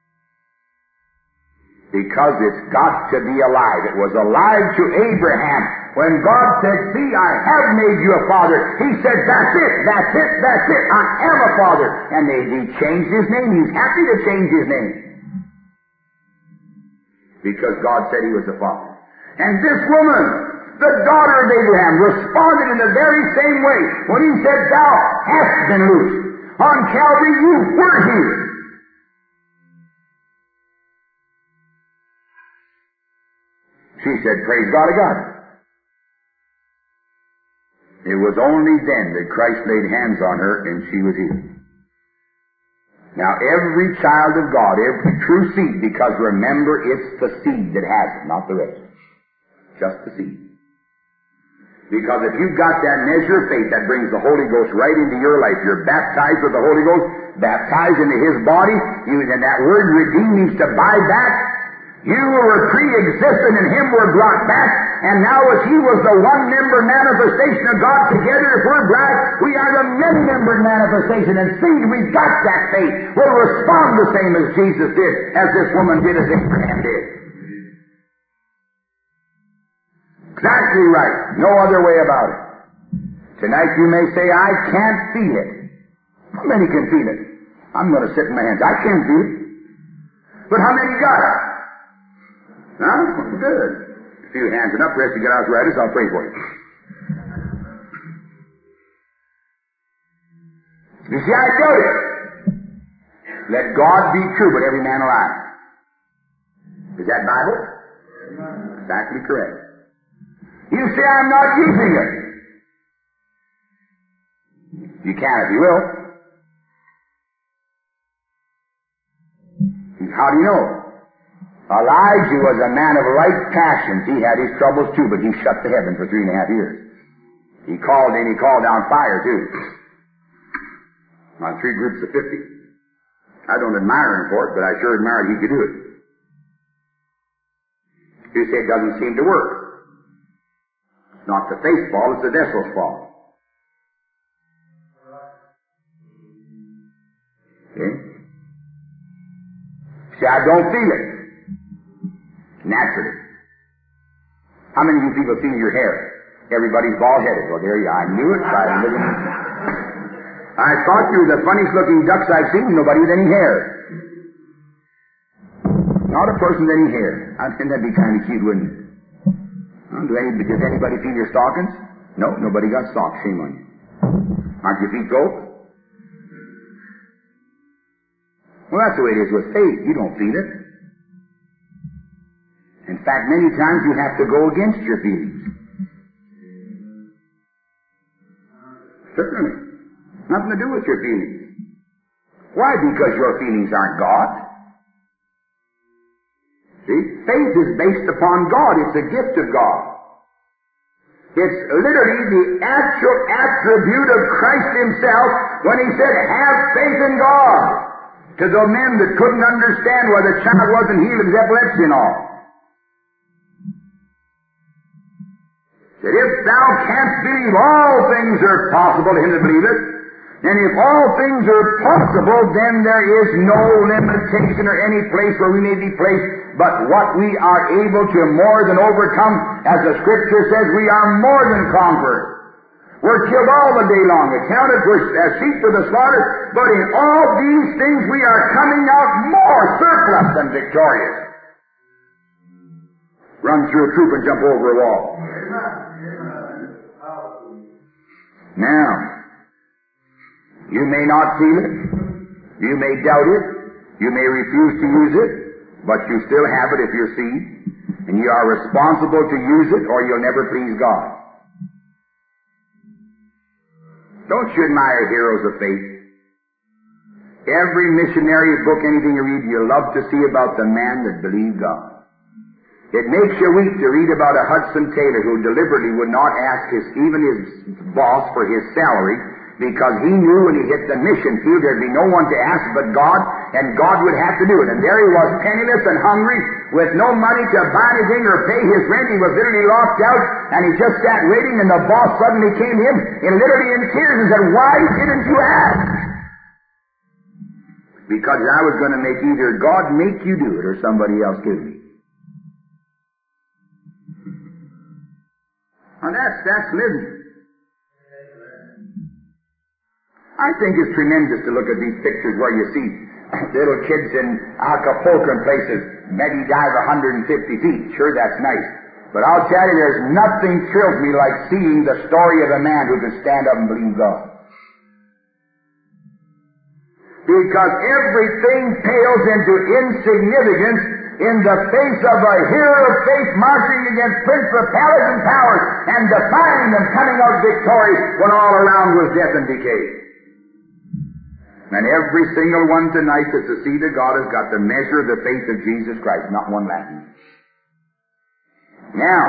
Because it's got to be alive. It was alive to Abraham. When God said, see, I have made you a father, He said, that's it, that's it, that's it, I am a father. And they, He changed His name. He's happy to change His name. Because God said He was a father. And this woman, the daughter of Abraham, responded in the very same way. When He said, thou hast been loosed. On Calvary you were healed. She said, praise God, I got it. It was only then that Christ laid hands on her and she was healed. Now every child of God, every true seed, because remember it's the seed that has it, not the rest. Just the seed. Because if you've got that measure of faith, that brings the Holy Ghost right into your life. You're baptized with the Holy Ghost, baptized into His body, you, and that word redeem means to buy back. You were pre-existent and Him were brought back, and now as He was the one-member manifestation of God together, if we're brought, we are the many-membered manifestation, and see, we've got that faith. We'll respond the same as Jesus did, as this woman did, as Abraham did. Exactly right. No other way about it. Tonight you may say, I can't feel it. How many can feel it? I'm going to sit in my hands. I can't feel it. But how many got it? Huh? Good. A few hands enough. Rest you get arthritis, I'll pray for you. You see, I doubt it. Let God be true, but every man a liar. Is that Bible? Exactly correct. You say I'm not using it. You can if you will. How do you know? Elijah was a man of light passions. He had his troubles too, but he shut the heaven for three and a half years. He called in, he called down fire too. On three groups of fifty. I don't admire him for it, but I sure admire he could do it. You say it doesn't seem to work. It's not the faith's fault, it's the vessel's fault. Okay? See, I don't feel it. Naturally. How many of you people feel your hair? Everybody's bald-headed. Well, there you are. I knew it by looking. I thought you were the funniest looking ducks I've seen. Nobody with any hair. Not a person with any hair. I think that'd be kind of cute, wouldn't it? Huh? Do any, does anybody feel your stockings? No, nobody got socks. Shame on you. Aren't your feet cold? Well, that's the way it is with faith. You don't feel it. In fact, many times you have to go against your feelings. Certainly. Nothing to do with your feelings. Why? Because your feelings aren't God. See? Faith is based upon God. It's a gift of God. It's literally the actual attribute of Christ Himself when He said, have faith in God. To the men that couldn't understand why the child wasn't healed of his epilepsy and all. That if thou canst believe, all things are possible to him that believeth. And if all things are possible, then there is no limitation or any place where we may be placed, but what we are able to more than overcome. As the Scripture says, we are more than conquerors. We're killed all the day long, accounted for as sheep to the slaughter, but in all these things we are coming out more surplus than victorious. Run through a troop and jump over a wall. Now, you may not feel it, you may doubt it, you may refuse to use it, but you still have it if you're seed, and you are responsible to use it or you'll never please God. Don't you admire heroes of faith? Every missionary book, anything you read, you love to see about the man that believed God. It makes you weep to read about a Hudson Taylor who deliberately would not ask his, even his boss for his salary, because he knew when he hit the mission field there'd be no one to ask but God, and God would have to do it. And there he was, penniless and hungry, with no money to buy anything or pay his rent. He was literally locked out, and he just sat waiting, and the boss suddenly came to him, and literally in tears, and said, why didn't you ask? Because I was going to make either God make you do it or somebody else give me. Now that's, that's living. I think it's tremendous to look at these pictures where you see little kids in Acapulco and places, maybe dive one hundred fifty feet. Sure, that's nice. But I'll tell you, there's nothing thrills me like seeing the story of a man who can stand up and believe God. Because everything pales into insignificance in the face of a hero of faith marching against principalities and powers and defying them, coming out victorious when all around was death and decay. And every single one tonight that's a seed of God has got the measure of the faith of Jesus Christ, not one lacking. Now,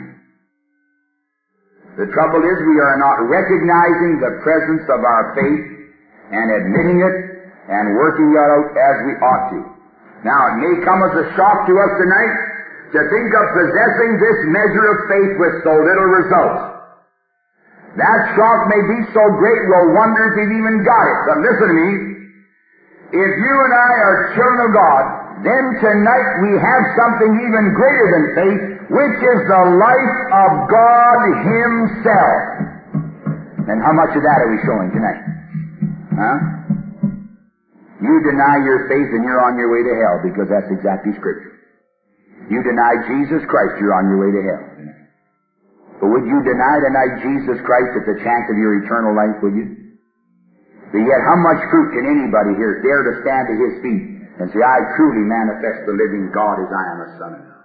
the trouble is we are not recognizing the presence of our faith and admitting it and working it out as we ought to. Now, it may come as a shock to us tonight to think of possessing this measure of faith with so little result. That shock may be so great we'll wonder if we've even got it. But listen to me. If you and I are children of God, then tonight we have something even greater than faith. which is the life of God Himself. And how much of that are we showing tonight? Huh? You deny your faith and you're on your way to hell, because that's exactly Scripture. You deny Jesus Christ, you're on your way to hell. But would you deny tonight Jesus Christ at the chance of your eternal life, would you? But yet how much fruit can anybody here dare to stand at His feet and say, I truly manifest the living God as I am a son of God?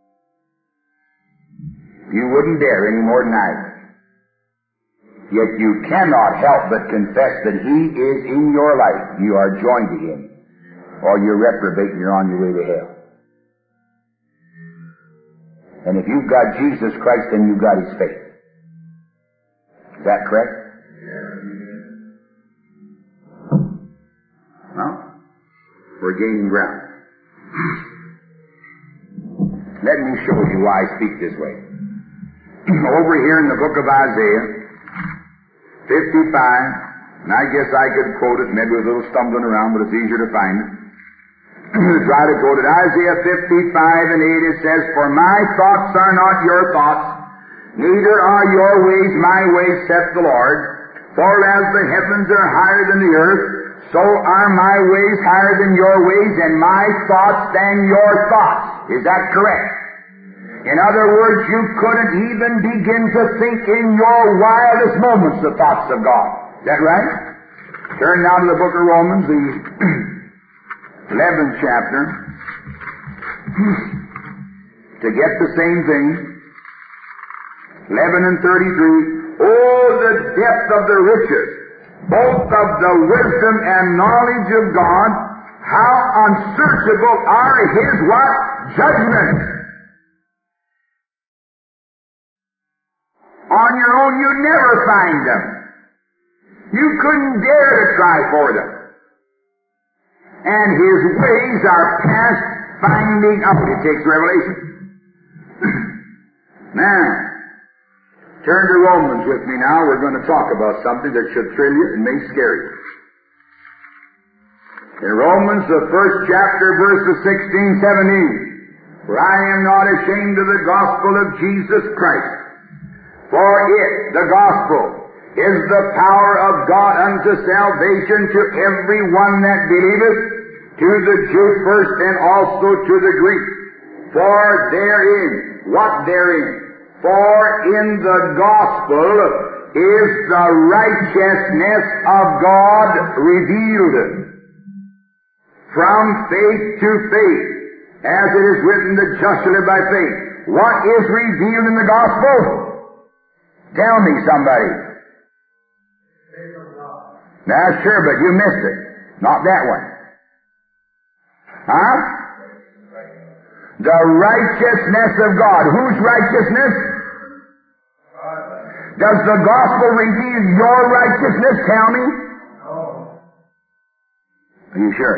You wouldn't dare any more than I would. Yet you cannot help but confess that He is in your life. You are joined to Him, or you're reprobate and you're on your way to hell. And if you've got Jesus Christ, then you've got His faith. Is that correct? Well, we're gaining ground. Let me show you why I speak this way. Over here in the book of Isaiah, fifty-five, and I guess I could quote it, maybe with a little stumbling around, but it's easier to find it. Try to quote it. Isaiah fifty-five and eight, it says, For my thoughts are not your thoughts, neither are your ways my ways, saith the Lord. For as the heavens are higher than the earth, so are my ways higher than your ways, and my thoughts than your thoughts. Is that correct? In other words, you couldn't even begin to think in your wildest moments the thoughts of God. Is that right? Turn now to the book of Romans, the eleventh chapter, to get the same thing. eleven and thirty-three. Oh, the depth of the riches, both of the wisdom and knowledge of God, how unsearchable are His what? Judgments. On your own, you'd never find them. You couldn't dare to try for them. And His ways are past finding out. It takes revelation. Now, turn to Romans with me now. We're going to talk about something that should thrill you and may scare you. In Romans, the first chapter, verses sixteen, seventeen, For I am not ashamed of the gospel of Jesus Christ, for it, the gospel, is the power of God unto salvation to every one that believeth, to the Jew first and also to the Greek. For therein, what therein? For in the gospel is the righteousness of God revealed, from faith to faith, as it is written, the just shall live by faith. What is revealed in the gospel? Tell me, somebody. Now, sure, but you missed it. Not that one. Huh? The righteousness of God. Whose righteousness? Does the gospel reveal your righteousness? Tell me. Are you sure?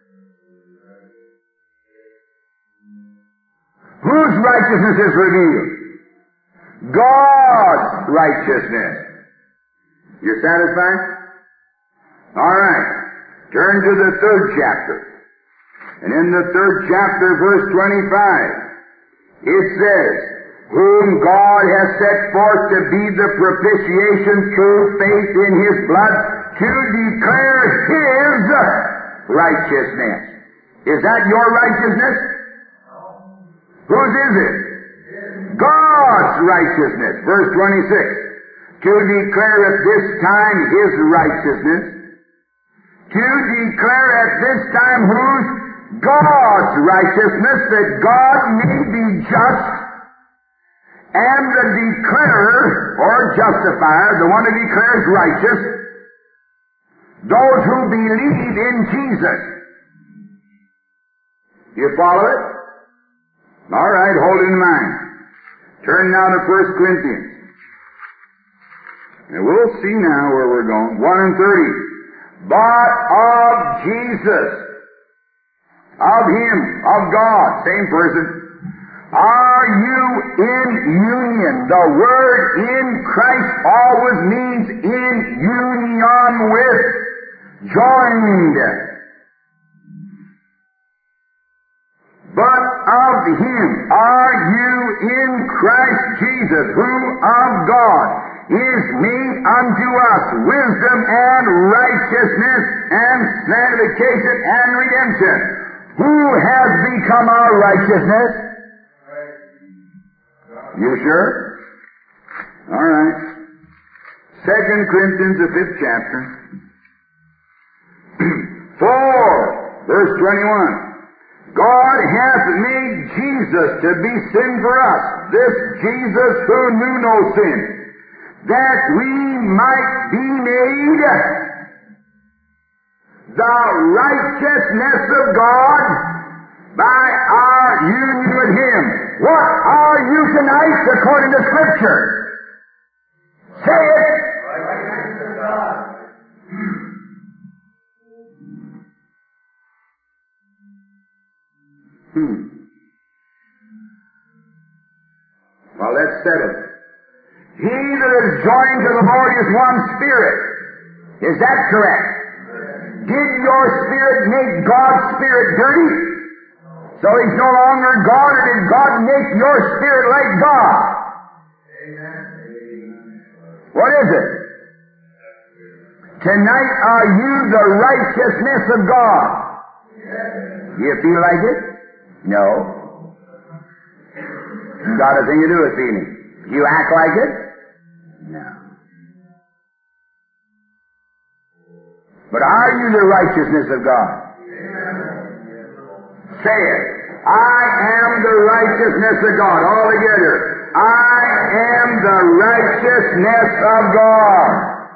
Whose righteousness is revealed? God's righteousness. You satisfied? All right. Turn to the third chapter. And in the third chapter, verse twenty-five, it says, Whom God has set forth to be the propitiation through faith in His blood, to declare His righteousness. Is that your righteousness? Whose is it? God's righteousness. Verse twenty-six. To declare at this time His righteousness. To declare at this time whose? God's righteousness, that God may be just, and the declarer, or justifier, the one who declares righteous, those who believe in Jesus. You follow it? All right, hold it in mind. Turn now to First Corinthians. And we'll see now where we're going. one and thirty. But of Jesus, of Him, of God, same person, are you in union. The word in Christ always means in union with, joined. But of Him are you in Christ Jesus, who of God is made unto us wisdom and righteousness and sanctification and redemption. Who has become our righteousness? You sure? All right. Second Corinthians, the fifth chapter. For, verse twenty-one, God hath made Jesus to be sin for us, this Jesus who knew no sin, that we might be made the righteousness of God by our union with Him. What are you tonight according to Scripture? Say it! Righteousness of God. Hmm. Well, let's settle it. He that is joined to the Lord is one spirit. Is that correct? Did your spirit make God's spirit dirty? So He's no longer God, or did God make your spirit like God? Amen. What is it? Tonight, are you the righteousness of God? Do you feel like it? No. It's got a thing to do with feeling. You act like it? No. But are you the righteousness of God? Say it. I am the righteousness of God. All together. I am the righteousness of God.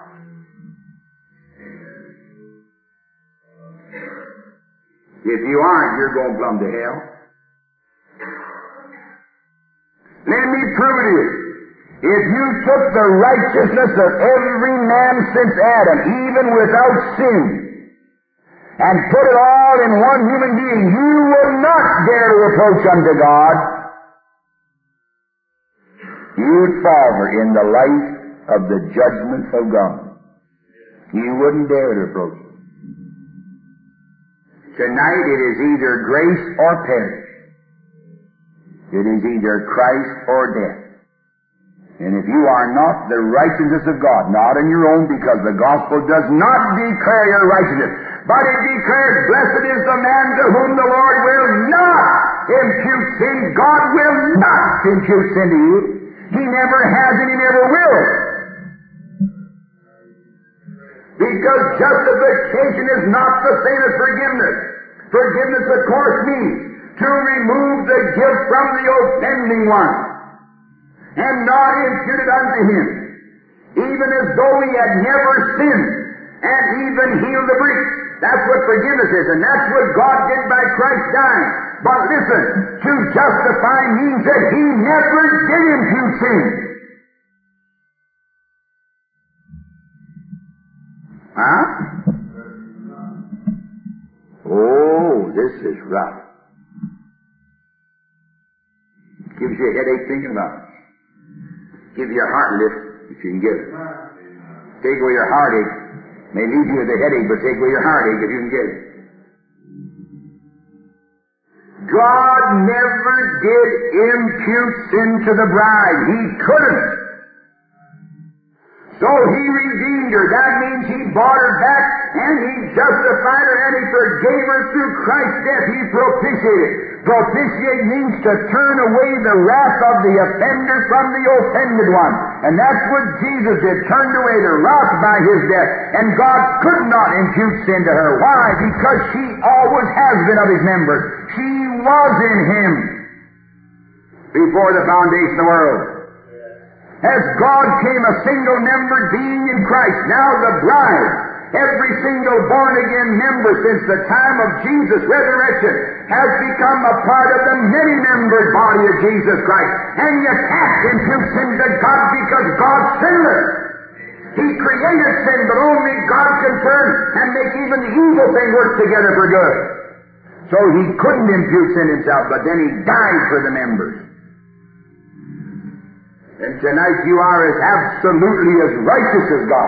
If you aren't, you're going plumb to hell. Let me prove it to you. If you took the righteousness of every man since Adam, even without sin, and put it all in one human being, you would not dare to approach unto God. You'd fall in the light of the judgment of God. You wouldn't dare to approach Him. Tonight it is either grace or perish. It is either Christ or death. And if you are not the righteousness of God, not in your own, because the gospel does not declare your righteousness, but it declares, blessed is the man to whom the Lord will not impute sin. God will not impute sin to you. He never has and He never will. Because justification is not the same as forgiveness. Forgiveness, of course, means to remove the guilt from the offending one and not impute it unto him, even as though he had never sinned, and even healed the breach. That's what forgiveness is, and that's what God did by Christ dying. But listen, to justify means that He never did impute sin. Huh? Oh, this is rough. Gives you a headache thinking about it. Gives you a heart lift if you can get it. Take away your heartache. May leave you with a headache, but take away your heartache if you can get it. God never did impute sin to the bride. He couldn't. So He redeemed her. That means He bought her back, and He justified her, and He forgave her through Christ's death. He propitiated. Propitiate means to turn away the wrath of the offender from the offended one. And that's what Jesus did, turned away the wrath by His death. And God could not impute sin to her. Why? Because she always has been of His members. She was in Him before the foundation of the world. As God came a single-membered being in Christ, now the bride, every single born-again member since the time of Jesus' resurrection, has become a part of the many-membered body of Jesus Christ. And you can't impute sin to God because God's sinless. He created sin, but only God can turn and make even the evil thing work together for good. So He couldn't impute sin Himself, but then He died for the members. And tonight you are as absolutely as righteous as God,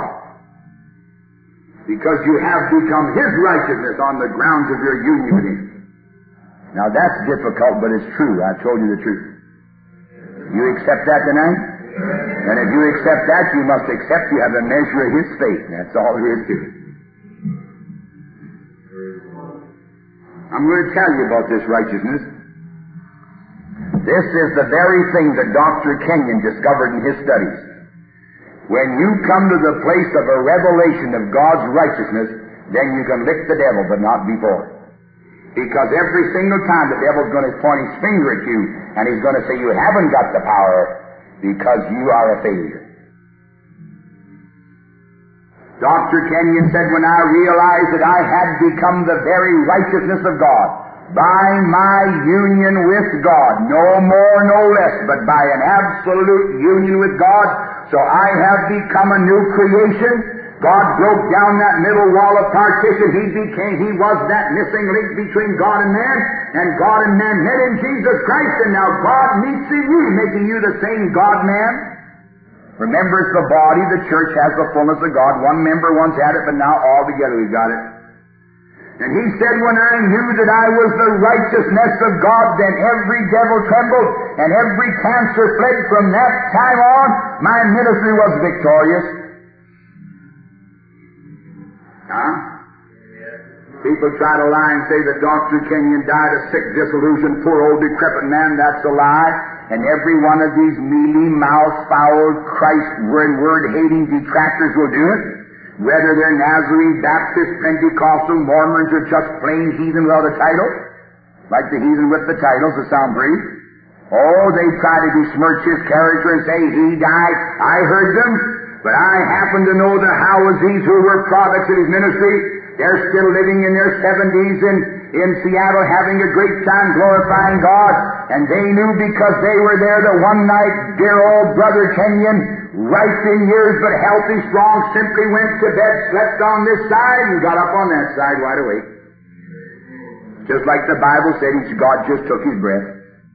because you have become His righteousness on the grounds of your union with Him. Now that's difficult, but it's true. I've told you the truth. You accept that tonight? And if you accept that, you must accept you have a measure of His faith. That's all there is to it. I'm going to tell you about this righteousness. This is the very thing that Doctor Kenyon discovered in his studies. When you come to the place of a revelation of God's righteousness, then you can lick the devil, but not before. Because every single time the devil's going to point his finger at you, and he's going to say, you haven't got the power because you are a failure. Doctor Kenyon said, when I realized that I had become the very righteousness of God, by my union with God, no more, no less, but by an absolute union with God, so I have become a new creation. God broke down that middle wall of partition. He became, He was that missing link between God and man, and God and man met in Jesus Christ, and now God meets in you, making you the same God-man. Remember, it's the body. The church has the fullness of God. One member once had it, but now all together we've got it. And he said, when I knew that I was the righteousness of God, then every devil trembled, and every cancer fled. From that time on, my ministry was victorious. Huh? People try to lie and say that Doctor Kenyon died a sick, disillusioned, poor old decrepit man. That's a lie. And every one of these mealy-mouthed, foul, Christ-word, word-hating detractors will do it. Whether they're Nazarene, Baptist, Pentecostal, Mormons, or just plain heathen without a title. Like the heathen with the titles, the sound brief. Oh, they try to besmirch his character and say he died. I heard them, but I happen to know the Howazis who were products of his ministry. They're still living in their seventies in, in Seattle, having a great time glorifying God. And they knew because they were there that one night, dear old Brother Kenyon, ripe in years but healthy, strong, simply went to bed, slept on this side, and got up on that side wide awake. Just like the Bible said, God just took his breath.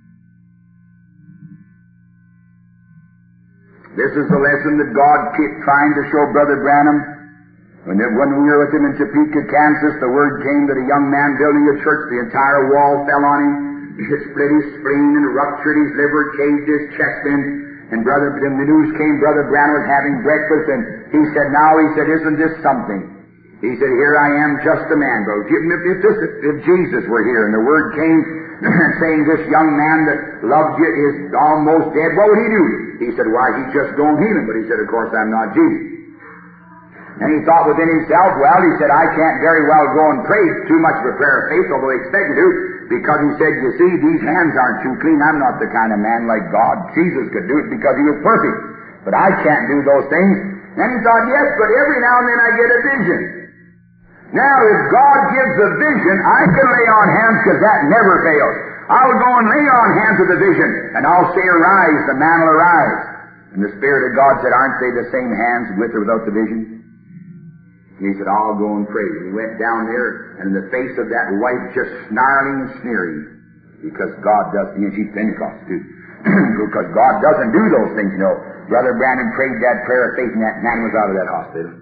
This is the lesson that God kept trying to show Brother Branham. When, when we were with him in Topeka, Kansas, the word came that a young man building a church, the entire wall fell on him. It split his spleen and ruptured his liver, caved his chest in. And brother, when the news came, Brother Branham was having breakfast, and he said, now, he said, isn't this something? He said, here I am, just a man. But if, if, this, if Jesus were here, and the word came saying this young man that loved you is almost dead, what would he do? He said, why, he just don't heal him. But he said, of course, I'm not Jesus. And he thought within himself, well, he said, I can't very well go and pray too much of a prayer of faith, although he expected to, because he said, you see, these hands aren't too clean. I'm not the kind of man like God. Jesus could do it because he was perfect. But I can't do those things. And he thought, yes, but every now and then I get a vision. Now, if God gives a vision, I can lay on hands because that never fails. I'll go and lay on hands with the vision, and I'll say, arise, the man will arise. And the Spirit of God said, aren't they the same hands with or without the vision? And he said, I'll go and pray. And he went down there, and in the face of that wife just snarling and sneering, because God does, and she's Pentecost too, because God doesn't do those things, you know. Brother Branham prayed that prayer of faith, and that man was out of that hospital.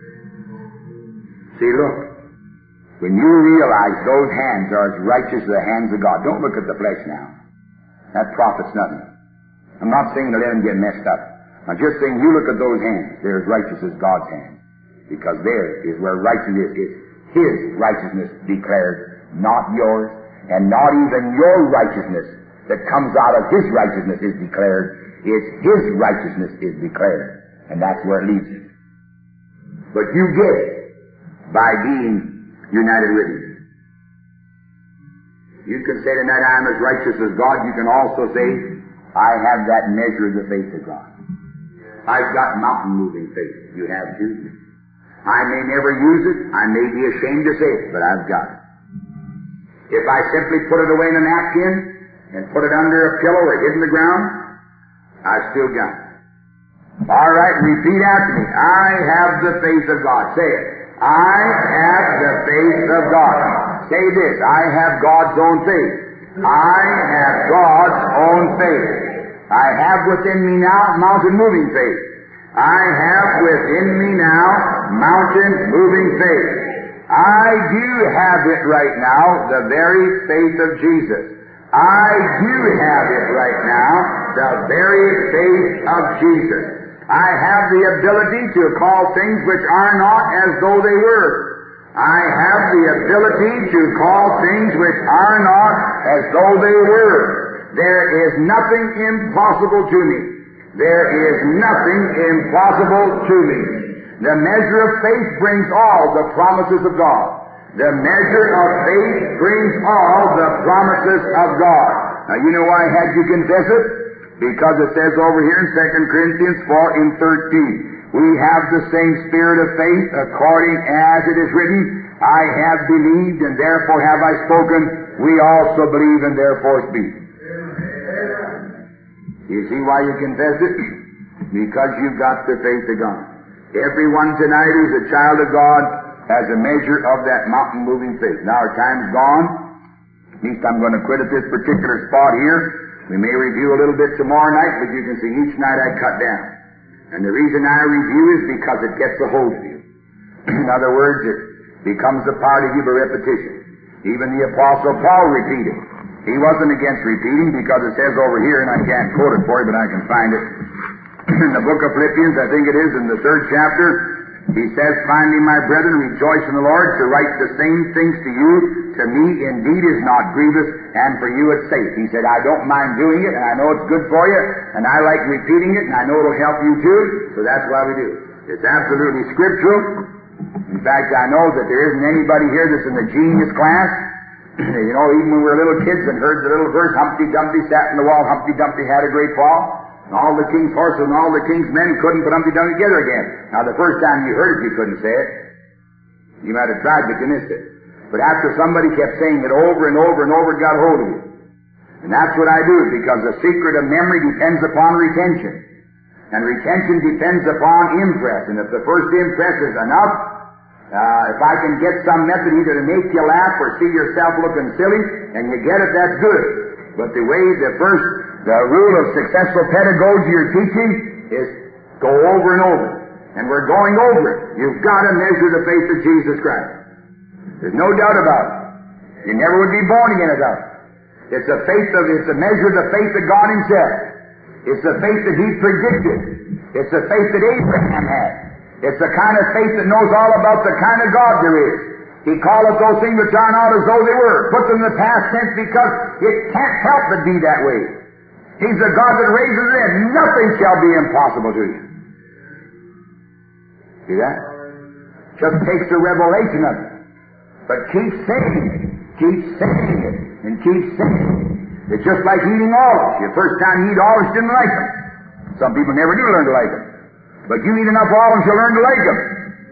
See, look, when you realize those hands are as righteous as the hands of God, don't look at the flesh now. That profits nothing. I'm not saying to let them get messed up. I'm just saying you look at those hands, they're as righteous as God's hands. Because there is where righteousness is. His righteousness declared, not yours, and not even your righteousness that comes out of His righteousness is declared. It's His righteousness is declared. And that's where it leads you. But you get it by being united with Him. You can say tonight, I am as righteous as God. You can also say, I have that measure of the faith of God. I've got mountain-moving faith. You have too. I may never use it. I may be ashamed to say it, but I've got it. If I simply put it away in a napkin and put it under a pillow or hid in the ground, I've still got it. All right, repeat after me. I have the faith of God. Say it. I have the faith of God. Say this. I have God's own faith. I have God's own faith. I have within me now mountain-moving faith. I have within me now mountain-moving faith. I do have it right now, the very faith of Jesus. I do have it right now, the very faith of Jesus. I have the ability to call things which are not as though they were. I have the ability to call things which are not as though they were. There is nothing impossible to me. There is nothing impossible to me. The measure of faith brings all the promises of God. The measure of faith brings all the promises of God. Now you know why I had you confess it? Because it says over here in Second Corinthians four and thirteen, we have the same spirit of faith according as it is written, I have believed and therefore have I spoken. We also believe and therefore speak. You see why you confess it? Because you've got the faith of God. Everyone tonight who's a child of God has a measure of that mountain-moving faith. Now our time's gone. At least I'm going to quit at this particular spot here. We may review a little bit tomorrow night, but you can see each night I cut down. And the reason I review is because it gets a hold of you. In other words, it becomes a part of you by repetition. Even the Apostle Paul repeated. He wasn't against repeating because it says over here, and I can't quote it for you, but I can find it. In the book of Philippians, I think it is, in the third chapter, he says, finally, my brethren, rejoice in the Lord. To write the same things to you, to me indeed is not grievous, and for you it's safe. He said, I don't mind doing it, and I know it's good for you, and I like repeating it, and I know it'll help you too, so that's why we do it. It's absolutely scriptural. In fact, I know that there isn't anybody here that's in the genius class. You know, even when we were little kids and heard the little verse, Humpty Dumpty sat in the wall, Humpty Dumpty had a great fall. And all the king's horses and all the king's men couldn't put Humpty Dumpty together again. Now, the first time you heard it, you couldn't say it. You might have tried, but you missed it. But after somebody kept saying it over and over and over, it got hold of you. And that's what I do, because the secret of memory depends upon retention. And retention depends upon impress. And if the first impress is enough, uh, if I can get some method either to make you laugh or see yourself looking silly, and you get it, that's good. But the way the first The rule of successful pedagogy or teaching is go over and over. And we're going over it. You've got to measure the faith of Jesus Christ. There's no doubt about it. You never would be born again without it. It's a faith of, it's a measure of the faith of God Himself. It's the faith that He predicted. It's the faith that Abraham had. It's the kind of faith that knows all about the kind of God there is. He calleth those things which are not as though they were. Put them in the past tense because it can't help but be that way. He's the God that raises it, and nothing shall be impossible to you. See that? Just takes the revelation of it. But keep saying it. Keep saying it. And keep saying it. It's just like eating olives. The first time you eat olives, you didn't like them. Some people never do learn to like them. But you eat enough olives, you'll learn to like them.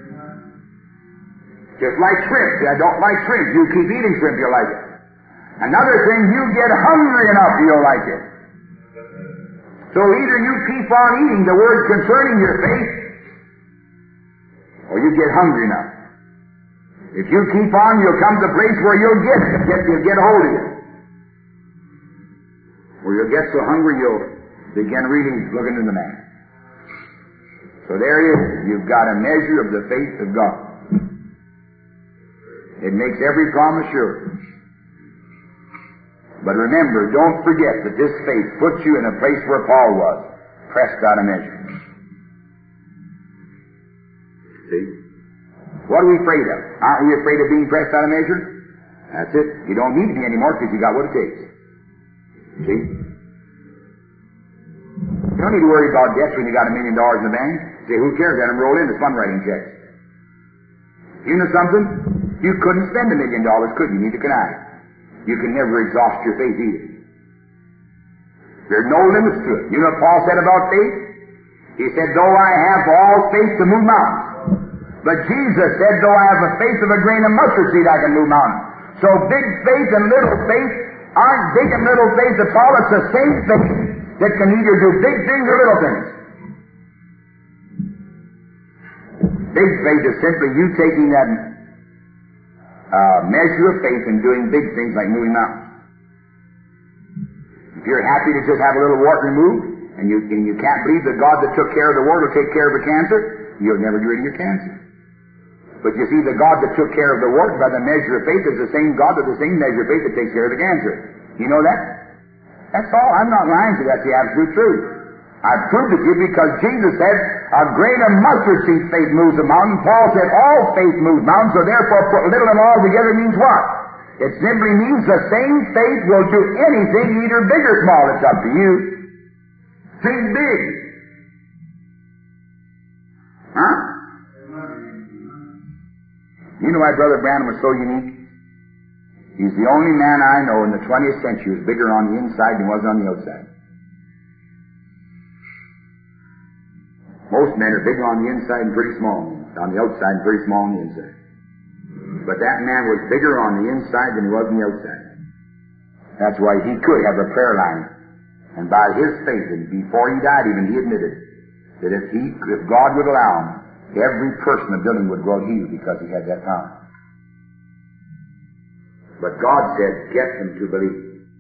Just like shrimp. I don't like shrimp. You keep eating shrimp, you'll like it. Another thing, you get hungry enough, you'll like it. So either you keep on eating the word concerning your faith, or you get hungry enough. If you keep on, you'll come to a place where you'll get it, get, you'll get a hold of it. Or you'll get so hungry you'll begin really looking into the man. So there it is. You've got a measure of the faith of God. It makes every promise sure. But remember, don't forget that this faith puts you in a place where Paul was, pressed out of measure. See? What are we afraid of? Aren't we afraid of being pressed out of measure? That's it. You don't need to be anymore because you got what it takes. See? You don't need to worry about debts when you got a million dollars in the bank. Say, who cares? Let them roll in as fund writing checks. You know something? You couldn't spend a million dollars, could you? Neither can I. You can never exhaust your faith either. There are no limits to it. You know what Paul said about faith? He said, though I have all faith to move mountains. But Jesus said, though I have a faith of a grain of mustard seed, I can move mountains. So big faith and little faith aren't big and little faith at all. It's the same faith that can either do big things or little things. Big faith is simply you taking that uh, measure of faith and doing big things like moving mountains. If you're happy to just have a little wart removed, and you, and you can't believe that God that took care of the wart will take care of the cancer, you'll never get rid of your cancer. But you see, the God that took care of the wart by the measure of faith is the same God with the same measure of faith that takes care of the cancer. You know that? That's all. I'm not lying to you. That's the absolute truth. I've proved it to you because Jesus said, a grain of mustard seed faith moves a mountain. Paul said, all faith moves mountains, so therefore put little and all together means what? It simply means the same faith will do anything, either big or small. It's up to you. Think big. Huh? You know why Brother Branham was so unique? He's the only man I know in the twentieth century who's bigger on the inside than he was on the outside. Most men are bigger on the inside and pretty small on the outside and pretty small on the inside. But that man was bigger on the inside than he was on the outside. That's why he could have a prayer line. And by his faith, and before he died even, he admitted that if he, if God would allow him, every person in the building would grow healed because he had that power. But God said, get them to believe.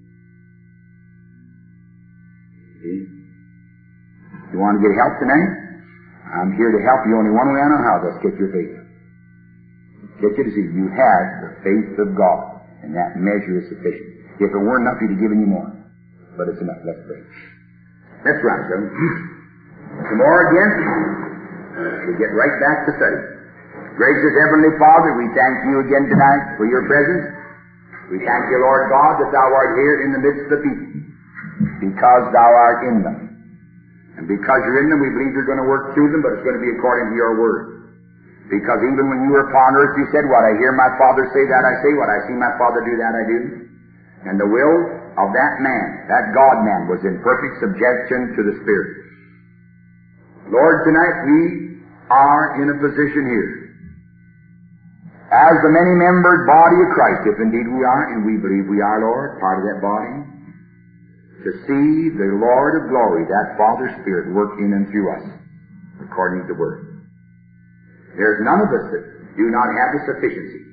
See? You want to get help tonight? I'm here to help you only one way I know how. Let's get your faith. Get you to see you have the faith of God, and that measure is sufficient. If it weren't enough, He'd have given you more. But it's enough. Let's pray. Let's rise, brother. Tomorrow again, we get right back to study. Gracious Heavenly Father, we thank you again tonight for your presence. We thank you, Lord God, that thou art here in the midst of the people, because thou art in them. And because you're in them, we believe you're going to work through them, but it's going to be according to your word. Because even when you were upon earth, you said, what I hear my Father say, that I say. What I see my Father do, that I do. And the will of that man, that God-man, was in perfect subjection to the Spirit. Lord, tonight we are in a position here, as the many-membered body of Christ, if indeed we are, and we believe we are, Lord, part of that body, to see the Lord of glory, that Father Spirit, work in and through us, according to the Word. There's none of us that do not have the sufficiency.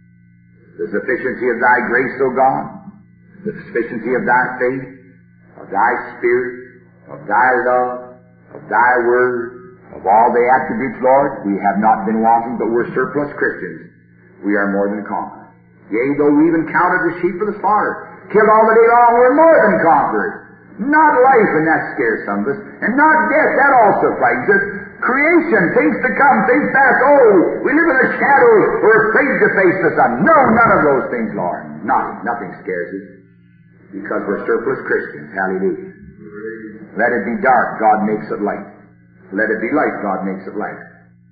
The sufficiency of Thy grace, O God, the sufficiency of Thy faith, of Thy Spirit, of Thy love, of Thy Word, of all the attributes, Lord. We have not been wanting, but we're surplus Christians. We are more than conquerors. Yea, though we even counted the sheep of the slaughter, killed all the day long, we're more than conquerors. Not life, and that scares some of us, and not death, that also frightens us. Creation, things to come, things past. Oh, we live in the shadows, we're afraid to face the sun. No, none of those things, Lord. Nothing, nothing scares us, because we're surplus Christians. Hallelujah. Let it be dark, God makes it light. Let it be light, God makes it light.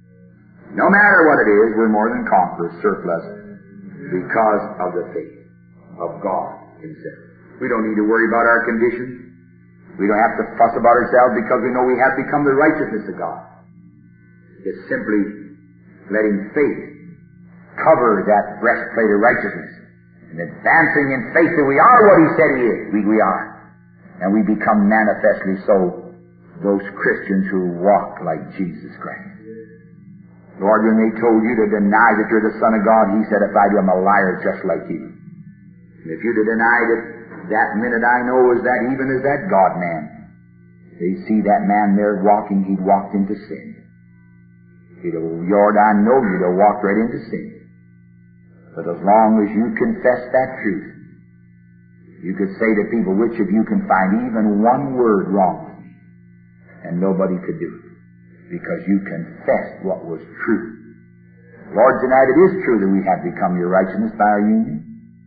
No matter what it is, we're more than conquerors, surplus, because of the faith of God Himself. We don't need to worry about our condition. We don't have to fuss about ourselves because we know we have become the righteousness of God. It's simply letting faith cover that breastplate of righteousness and advancing in faith that we are what He said He is. We, we are. And we become manifestly so those Christians who walk like Jesus Christ. Lord, when they told you to deny that you're the Son of God, He said, if I do, I'm a liar just like you. And if you'd have denied it, that minute I know is that even as that God-man, they see that man there walking, he'd walked into sin. He'd have, Lord, I know you'd have walked right into sin. But as long as you confess that truth, you could say to people, which of you can find even one word wrong with me? And nobody could do it, because you confessed what was true. Lord, tonight it is true that we have become your righteousness by our union.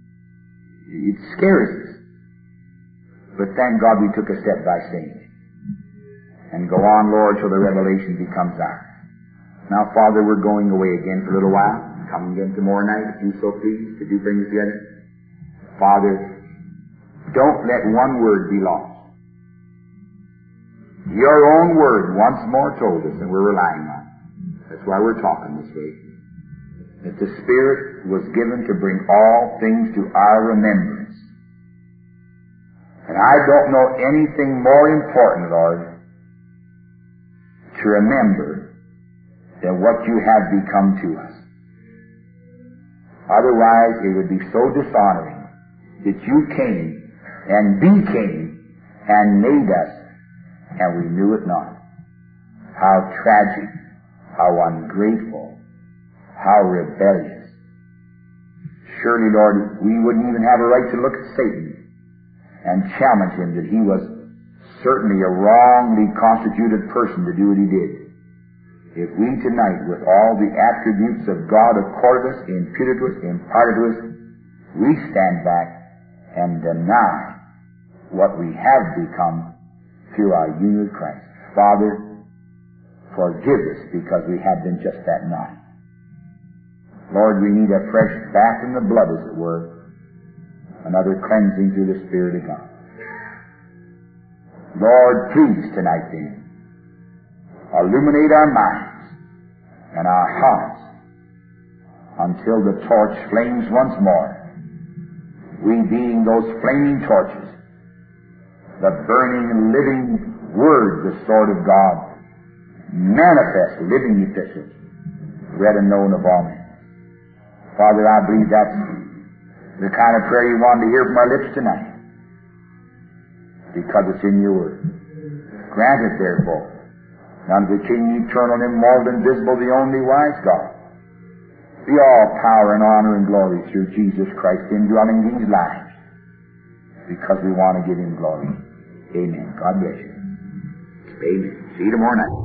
It scares us. But thank God we took a step by saying it. And go on, Lord, till the revelation becomes ours. Now, Father, we're going away again for a little while. Come again tomorrow night, if you so please, to do things together. Father, don't let one word be lost. Your own word once more told us, and we're relying on it. That's why we're talking this way. That the Spirit was given to bring all things to our remembrance. And I don't know anything more important, Lord, to remember than what you have become to us. Otherwise, it would be so dishonoring that you came and became and made us, and we knew it not. How tragic, how ungrateful, How rebellious. Surely, Lord, we wouldn't even have a right to look at Satan and challenge him that he was certainly a wrongly constituted person to do what he did. If we tonight, with all the attributes of God accorded us, imputed to us, imparted to us, we stand back and deny what we have become through our union with Christ. Father, forgive us because we have been just that night. Lord, we need a fresh bath in the blood, as it were, another cleansing through the Spirit of God. Lord, please tonight then, illuminate our minds and our hearts until the torch flames once more. We being those flaming torches, the burning, living Word, the sword of God, manifest living epistles, read and known of all men. Father, I believe that's the kind of prayer you wanted to hear from our lips tonight, because it's in your Word. Grant it, therefore, unto the King, eternal, immortal, invisible, the only wise God, be all power and honor and glory through Jesus Christ indwelling these lives, because we want to give Him glory. Amen. God bless you. Amen. See you tomorrow night.